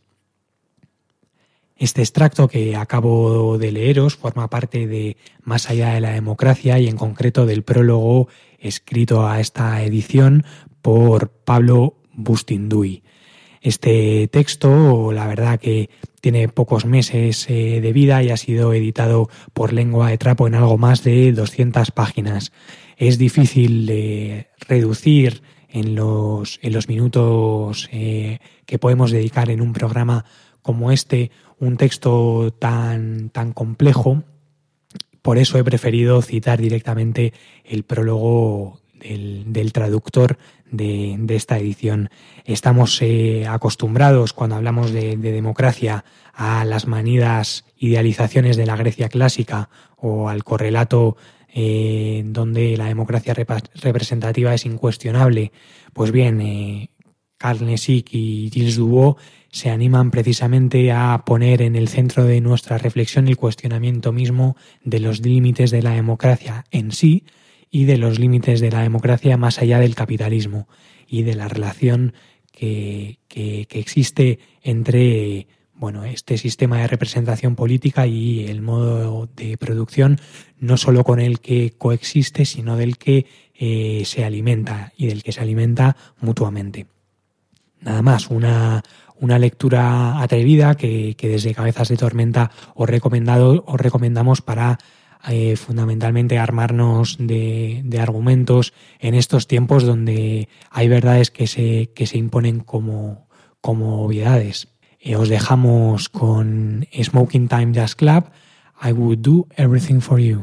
Este extracto que acabo de leeros forma parte de Más allá de la democracia y en concreto del prólogo escrito a esta edición por Pablo Bustinduy. Este texto, la verdad que tiene pocos meses eh, de vida y ha sido editado por Lengua de Trapo en algo más de doscientas páginas. Es difícil de reducir en los, en los minutos eh, que podemos dedicar en un programa como este un texto tan, tan complejo. Por eso he preferido citar directamente el prólogo del, del traductor de, de esta edición. Estamos eh, acostumbrados, cuando hablamos de, de democracia, a las manidas idealizaciones de la Grecia clásica o al correlato eh, donde la democracia rep- representativa es incuestionable. Pues bien, eh, Carl Nesick y Gilles Dubos se animan precisamente a poner en el centro de nuestra reflexión el cuestionamiento mismo de los límites de la democracia en sí y de los límites de la democracia más allá del capitalismo y de la relación que, que, que existe entre bueno, este sistema de representación política y el modo de producción, no solo con el que coexiste, sino del que eh, se alimenta y del que se alimenta mutuamente. Nada más, una, una lectura atrevida que, que desde Cabezas de Tormenta os, recomendado, os recomendamos para eh, fundamentalmente armarnos de, de argumentos en estos tiempos donde hay verdades que se, que se imponen como, como obviedades. Eh, os dejamos con Smoking Time Jazz Club, I Would Do Everything For You.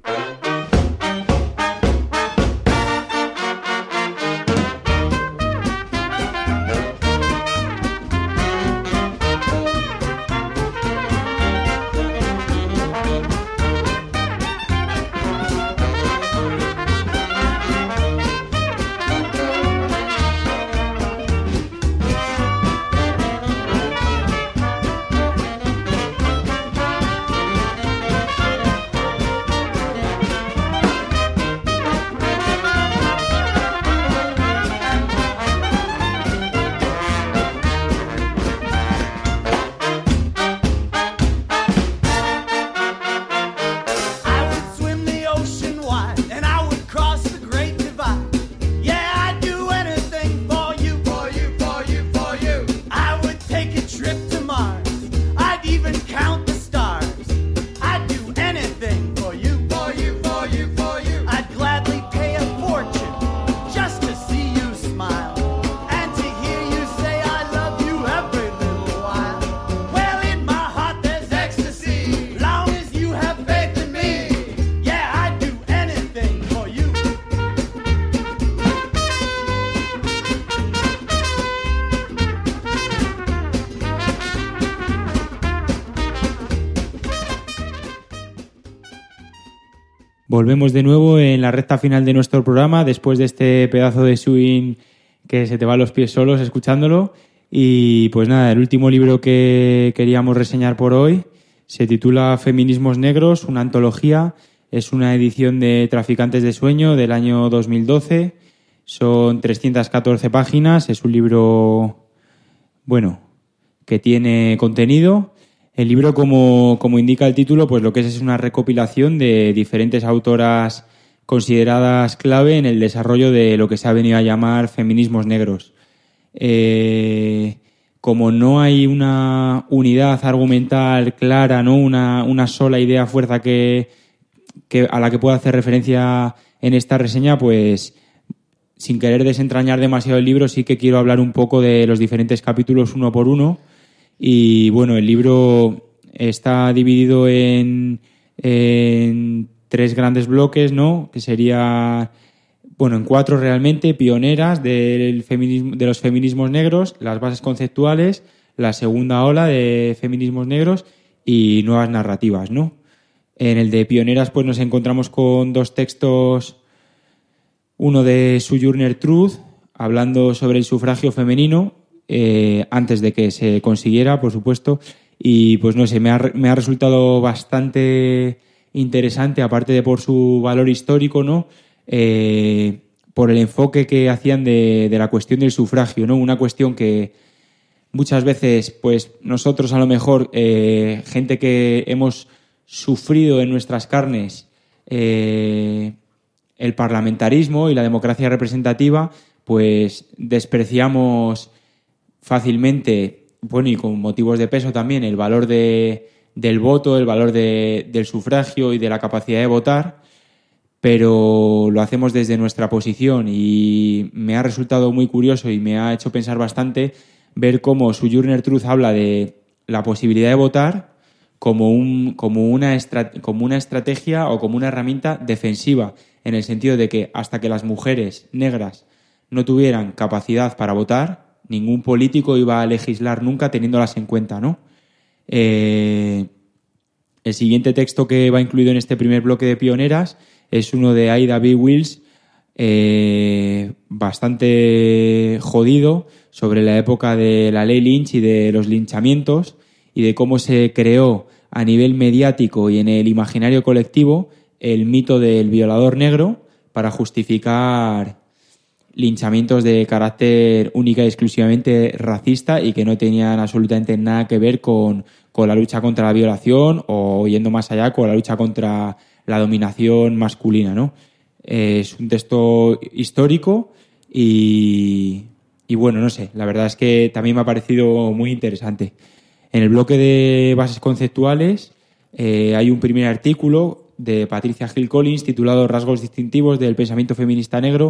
Volvemos de nuevo en la recta final de nuestro programa después de este pedazo de swing que se te va a los pies solos escuchándolo. Y pues nada, el último libro que queríamos reseñar por hoy se titula Feminismos Negros, una antología. Es una edición de Traficantes de Sueño del año dos mil doce. Son trescientas catorce páginas. Es un libro, bueno, que tiene contenido. El libro, como, como indica el título, pues lo que es es una recopilación de diferentes autoras consideradas clave en el desarrollo de lo que se ha venido a llamar feminismos negros. Eh, como no hay una unidad argumental clara, ¿no? una, una sola idea fuerza que, que a la que pueda hacer referencia en esta reseña, pues sin querer desentrañar demasiado el libro, sí que quiero hablar un poco de los diferentes capítulos uno por uno. Y bueno, el libro está dividido en, en tres grandes bloques, ¿no? Que sería, bueno, en cuatro realmente: pioneras del feminismo, de los feminismos negros, las bases conceptuales, la segunda ola de feminismos negros y nuevas narrativas, ¿no? En el de Pioneras pues nos encontramos con dos textos, uno de Sojourner Truth, hablando sobre el sufragio femenino, eh, antes de que se consiguiera, por supuesto, y pues no sé, me ha, me ha resultado bastante interesante, aparte de por su valor histórico, ¿no? Eh, por el enfoque que hacían de, de la cuestión del sufragio, ¿no? Una cuestión que muchas veces, pues nosotros a lo mejor, eh, gente que hemos sufrido en nuestras carnes eh, el parlamentarismo y la democracia representativa, pues despreciamos fácilmente, bueno, y con motivos de peso también, el valor de, del voto, el valor de, del sufragio y de la capacidad de votar, pero lo hacemos desde nuestra posición y me ha resultado muy curioso y me ha hecho pensar bastante ver cómo Sojourner Truth habla de la posibilidad de votar como, un, como, una estra, como una estrategia o como una herramienta defensiva, en el sentido de que hasta que las mujeres negras no tuvieran capacidad para votar, ningún político iba a legislar nunca teniéndolas en cuenta, ¿no? Eh, el siguiente texto que va incluido en este primer bloque de Pioneras es uno de Ida B. Wells, eh, bastante jodido, sobre la época de la ley Lynch y de los linchamientos y de cómo se creó a nivel mediático y en el imaginario colectivo el mito del violador negro para justificar linchamientos de carácter única y exclusivamente racista y que no tenían absolutamente nada que ver con, con la lucha contra la violación o, yendo más allá, con la lucha contra la dominación masculina, ¿no? Es un texto histórico y, y bueno, no sé, la verdad es que también me ha parecido muy interesante. En el bloque de bases conceptuales eh, hay un primer artículo de Patricia Hill Collins titulado Rasgos distintivos del pensamiento feminista negro.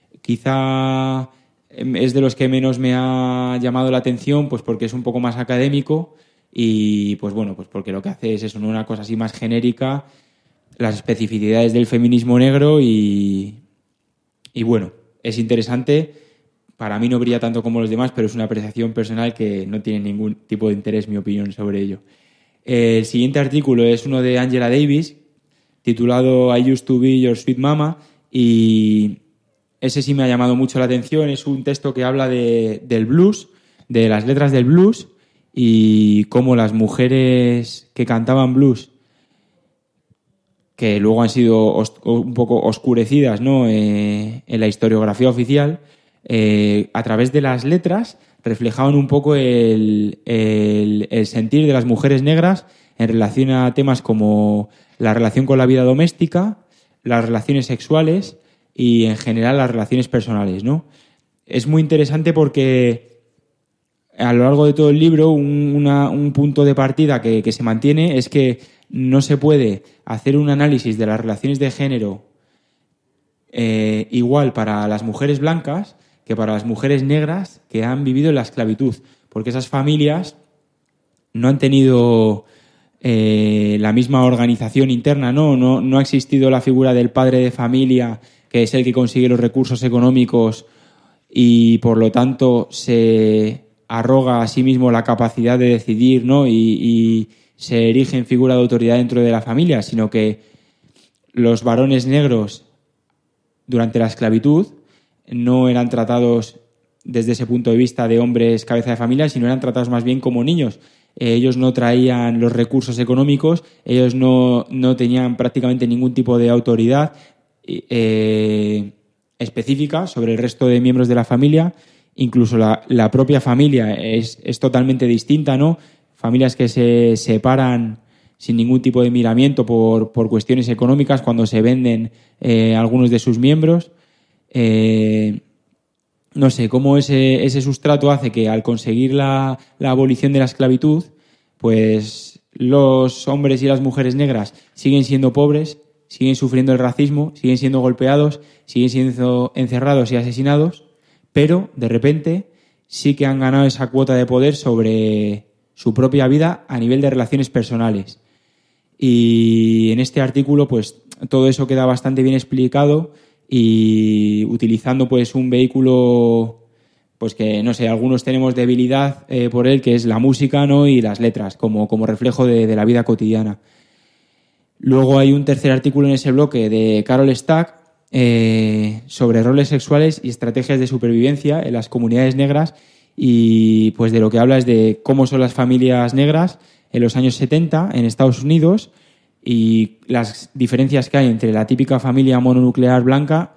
Quizá es de los que menos me ha llamado la atención, pues porque es un poco más académico y pues bueno, pues porque lo que hace es eso, ¿no? Una cosa así más genérica, las especificidades del feminismo negro y, y bueno, es interesante. Para mí no brilla tanto como los demás, pero es una apreciación personal que no tiene ningún tipo de interés mi opinión sobre ello. El siguiente artículo es uno de Angela Davis, titulado I Used to Be Your Sweet Mama, y ese sí me ha llamado mucho la atención. Es un texto que habla de, del blues, de las letras del blues, y cómo las mujeres que cantaban blues, que luego han sido os, un poco oscurecidas, ¿no? eh, en la historiografía oficial, eh, a través de las letras reflejaban un poco el, el, el sentir de las mujeres negras en relación a temas como la relación con la vida doméstica, las relaciones sexuales y en general las relaciones personales, ¿no? Es muy interesante porque a lo largo de todo el libro un, una, un punto de partida que, que se mantiene es que no se puede hacer un análisis de las relaciones de género eh, igual para las mujeres blancas que para las mujeres negras que han vivido en la esclavitud, porque esas familias no han tenido eh, la misma organización interna, ¿no? No, no ha existido la figura del padre de familia, que es el que consigue los recursos económicos y por lo tanto se arroga a sí mismo la capacidad de decidir, ¿no? y, y se erige en figura de autoridad dentro de la familia, sino que los varones negros durante la esclavitud no eran tratados desde ese punto de vista de hombres cabeza de familia, sino eran tratados más bien como niños. Eh, ellos no traían los recursos económicos, ellos no, no tenían prácticamente ningún tipo de autoridad eh, específica sobre el resto de miembros de la familia. Incluso la, la propia familia es, es totalmente distinta, ¿no? Familias que se separan sin ningún tipo de miramiento por, por cuestiones económicas cuando se venden eh, algunos de sus miembros. Eh, no sé, cómo ese, ese sustrato hace que al conseguir la, la abolición de la esclavitud, pues los hombres y las mujeres negras siguen siendo pobres, siguen sufriendo el racismo, siguen siendo golpeados, siguen siendo encerrados y asesinados, pero de repente sí que han ganado esa cuota de poder sobre su propia vida a nivel de relaciones personales. Y en este artículo pues todo eso queda bastante bien explicado y utilizando pues un vehículo pues que, no sé, algunos tenemos debilidad eh, por él, que es la música, ¿no? Y las letras, como, como reflejo de, de la vida cotidiana. Luego hay un tercer artículo en ese bloque de Carol Stack eh, sobre roles sexuales y estrategias de supervivencia en las comunidades negras, y pues de lo que habla es de cómo son las familias negras en los años setenta en Estados Unidos y las diferencias que hay entre la típica familia mononuclear blanca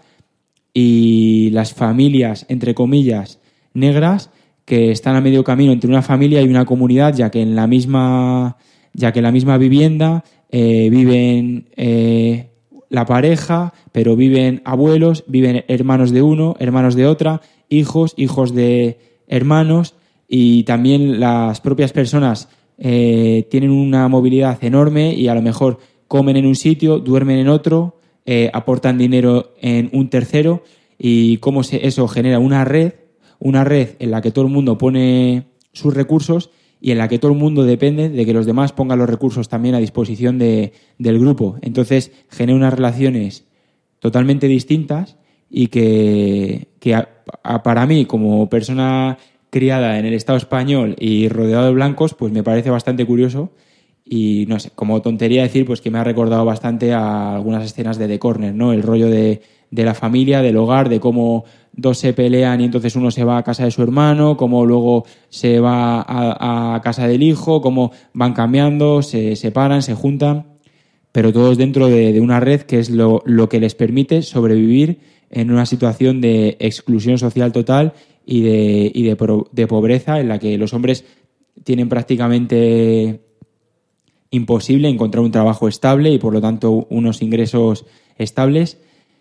y las familias, entre comillas, negras, que están a medio camino entre una familia y una comunidad, ya que en la misma, ya que en la misma vivienda eh, viven eh, la pareja, pero viven abuelos, viven hermanos de uno, hermanos de otra, hijos, hijos de hermanos, y también las propias personas eh, tienen una movilidad enorme y a lo mejor comen en un sitio, duermen en otro, eh, aportan dinero en un tercero, y cómo se, eso genera una red, una red en la que todo el mundo pone sus recursos y en la que todo el mundo depende de que los demás pongan los recursos también a disposición de, del grupo. Entonces genera unas relaciones totalmente distintas y que, que a, a, para mí, como persona criada en el Estado español y rodeado de blancos, pues me parece bastante curioso. Y no sé, como tontería decir, pues que me ha recordado bastante a algunas escenas de The Corner, ¿no? El rollo de, de la familia, del hogar, de cómo dos se pelean y entonces uno se va a casa de su hermano, cómo luego se va a, a casa del hijo, cómo van cambiando, se separan, se juntan, pero todos dentro de, de una red que es lo, lo que les permite sobrevivir en una situación de exclusión social total y de, y de, pro, de pobreza, en la que los hombres tienen prácticamente imposible encontrar un trabajo estable y por lo tanto unos ingresos estables,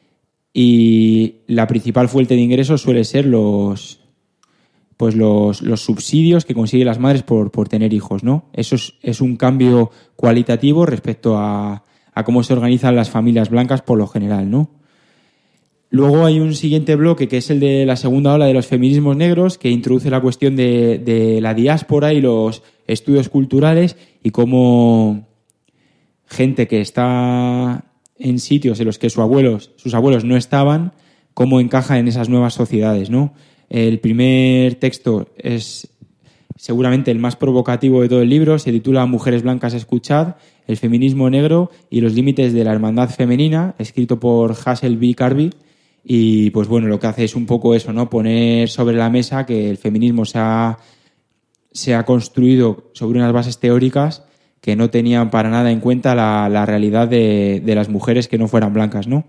y la principal fuente de ingresos suele ser los pues los, los subsidios que consiguen las madres por, por tener hijos, ¿no? Eso es, es un cambio cualitativo respecto a, a cómo se organizan las familias blancas por lo general, ¿no? Luego hay un siguiente bloque que es el de la segunda ola de los feminismos negros, que introduce la cuestión de, de la diáspora y los estudios culturales y cómo gente que está en sitios en los que sus abuelos, sus abuelos no estaban, cómo encaja en esas nuevas sociedades, ¿no? El primer texto es seguramente el más provocativo de todo el libro, se titula Mujeres blancas escuchad, el feminismo negro y los límites de la hermandad femenina, escrito por Hazel B. Carby. Y pues bueno, lo que hace es un poco eso, ¿no? Poner sobre la mesa que el feminismo se ha, se ha construido sobre unas bases teóricas que no tenían para nada en cuenta la, la realidad de, de las mujeres que no fueran blancas, ¿no?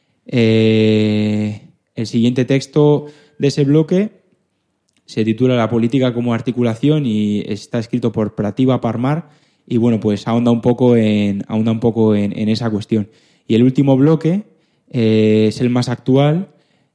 Eh, el siguiente texto de ese bloque se titula La política como articulación y está escrito por Pratibha Parmar y bueno, pues ahonda un poco en, ahonda un poco en, en esa cuestión. Y el último bloque Eh, es el más actual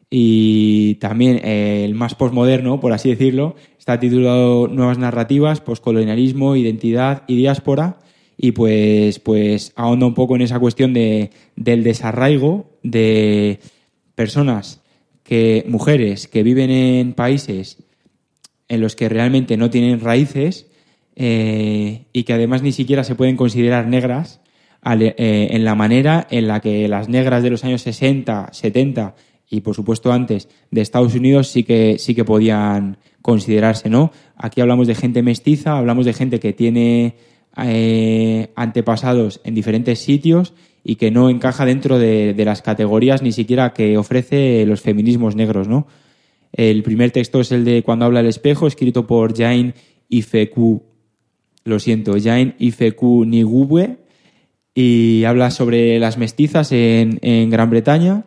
y también eh, el más posmoderno, por así decirlo. Está titulado Nuevas narrativas, poscolonialismo, identidad y diáspora, y pues, pues ahonda un poco en esa cuestión de, del desarraigo de personas, que mujeres que viven en países en los que realmente no tienen raíces eh, y que además ni siquiera se pueden considerar negras, en la manera en la que las negras de los años sesenta, setenta y por supuesto antes de Estados Unidos sí que, sí que podían considerarse, ¿no? Aquí hablamos de gente mestiza, hablamos de gente que tiene eh, antepasados en diferentes sitios y que no encaja dentro de, de las categorías ni siquiera que ofrece los feminismos negros, ¿no? El primer texto es el de Cuando habla el espejo, escrito por Jane Ifeku, lo siento, Jane Ifeku Nigubwe, y habla sobre las mestizas en, en Gran Bretaña.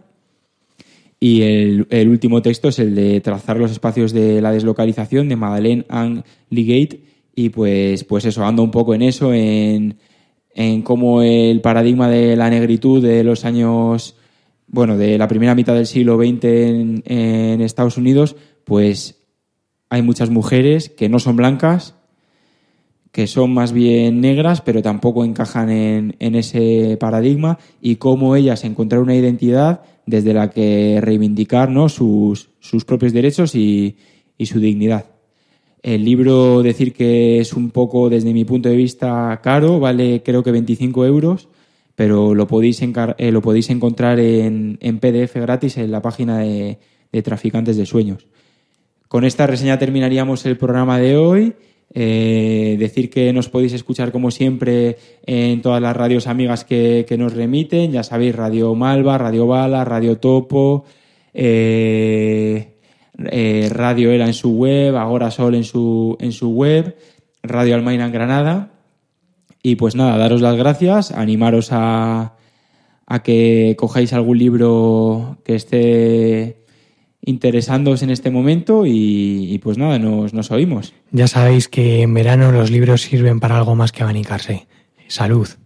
Y el, el último texto es el de Trazar los espacios de la deslocalización, de Madeleine Ann Legate, y pues, pues eso, ando un poco en eso, en, en cómo el paradigma de la negritud de los años, bueno, de la primera mitad del siglo veinte en, en Estados Unidos, pues hay muchas mujeres que no son blancas, que son más bien negras, pero tampoco encajan en, en ese paradigma, y cómo ellas encontraron una identidad desde la que reivindicar, ¿no?, sus, sus propios derechos y, y su dignidad. El libro, decir que es un poco, desde mi punto de vista, caro, vale creo que veinticinco euros, pero lo podéis, encar- eh, lo podéis encontrar en, en P D F gratis en la página de, de Traficantes de Sueños. Con esta reseña terminaríamos el programa de hoy. Eh, decir que nos podéis escuchar como siempre en todas las radios amigas que, que nos remiten. Ya sabéis, Radio Malva, Radio Bala, Radio Topo, eh, eh, Radio Ela en su web, Agora Sol en su, en su web, Radio Almaina en Granada. Y pues nada, daros las gracias, animaros a, a que cojáis algún libro que esté interesándoos en este momento y, y pues nada, nos, nos oímos. Ya sabéis que en verano los libros sirven para algo más que abanicarse. Salud.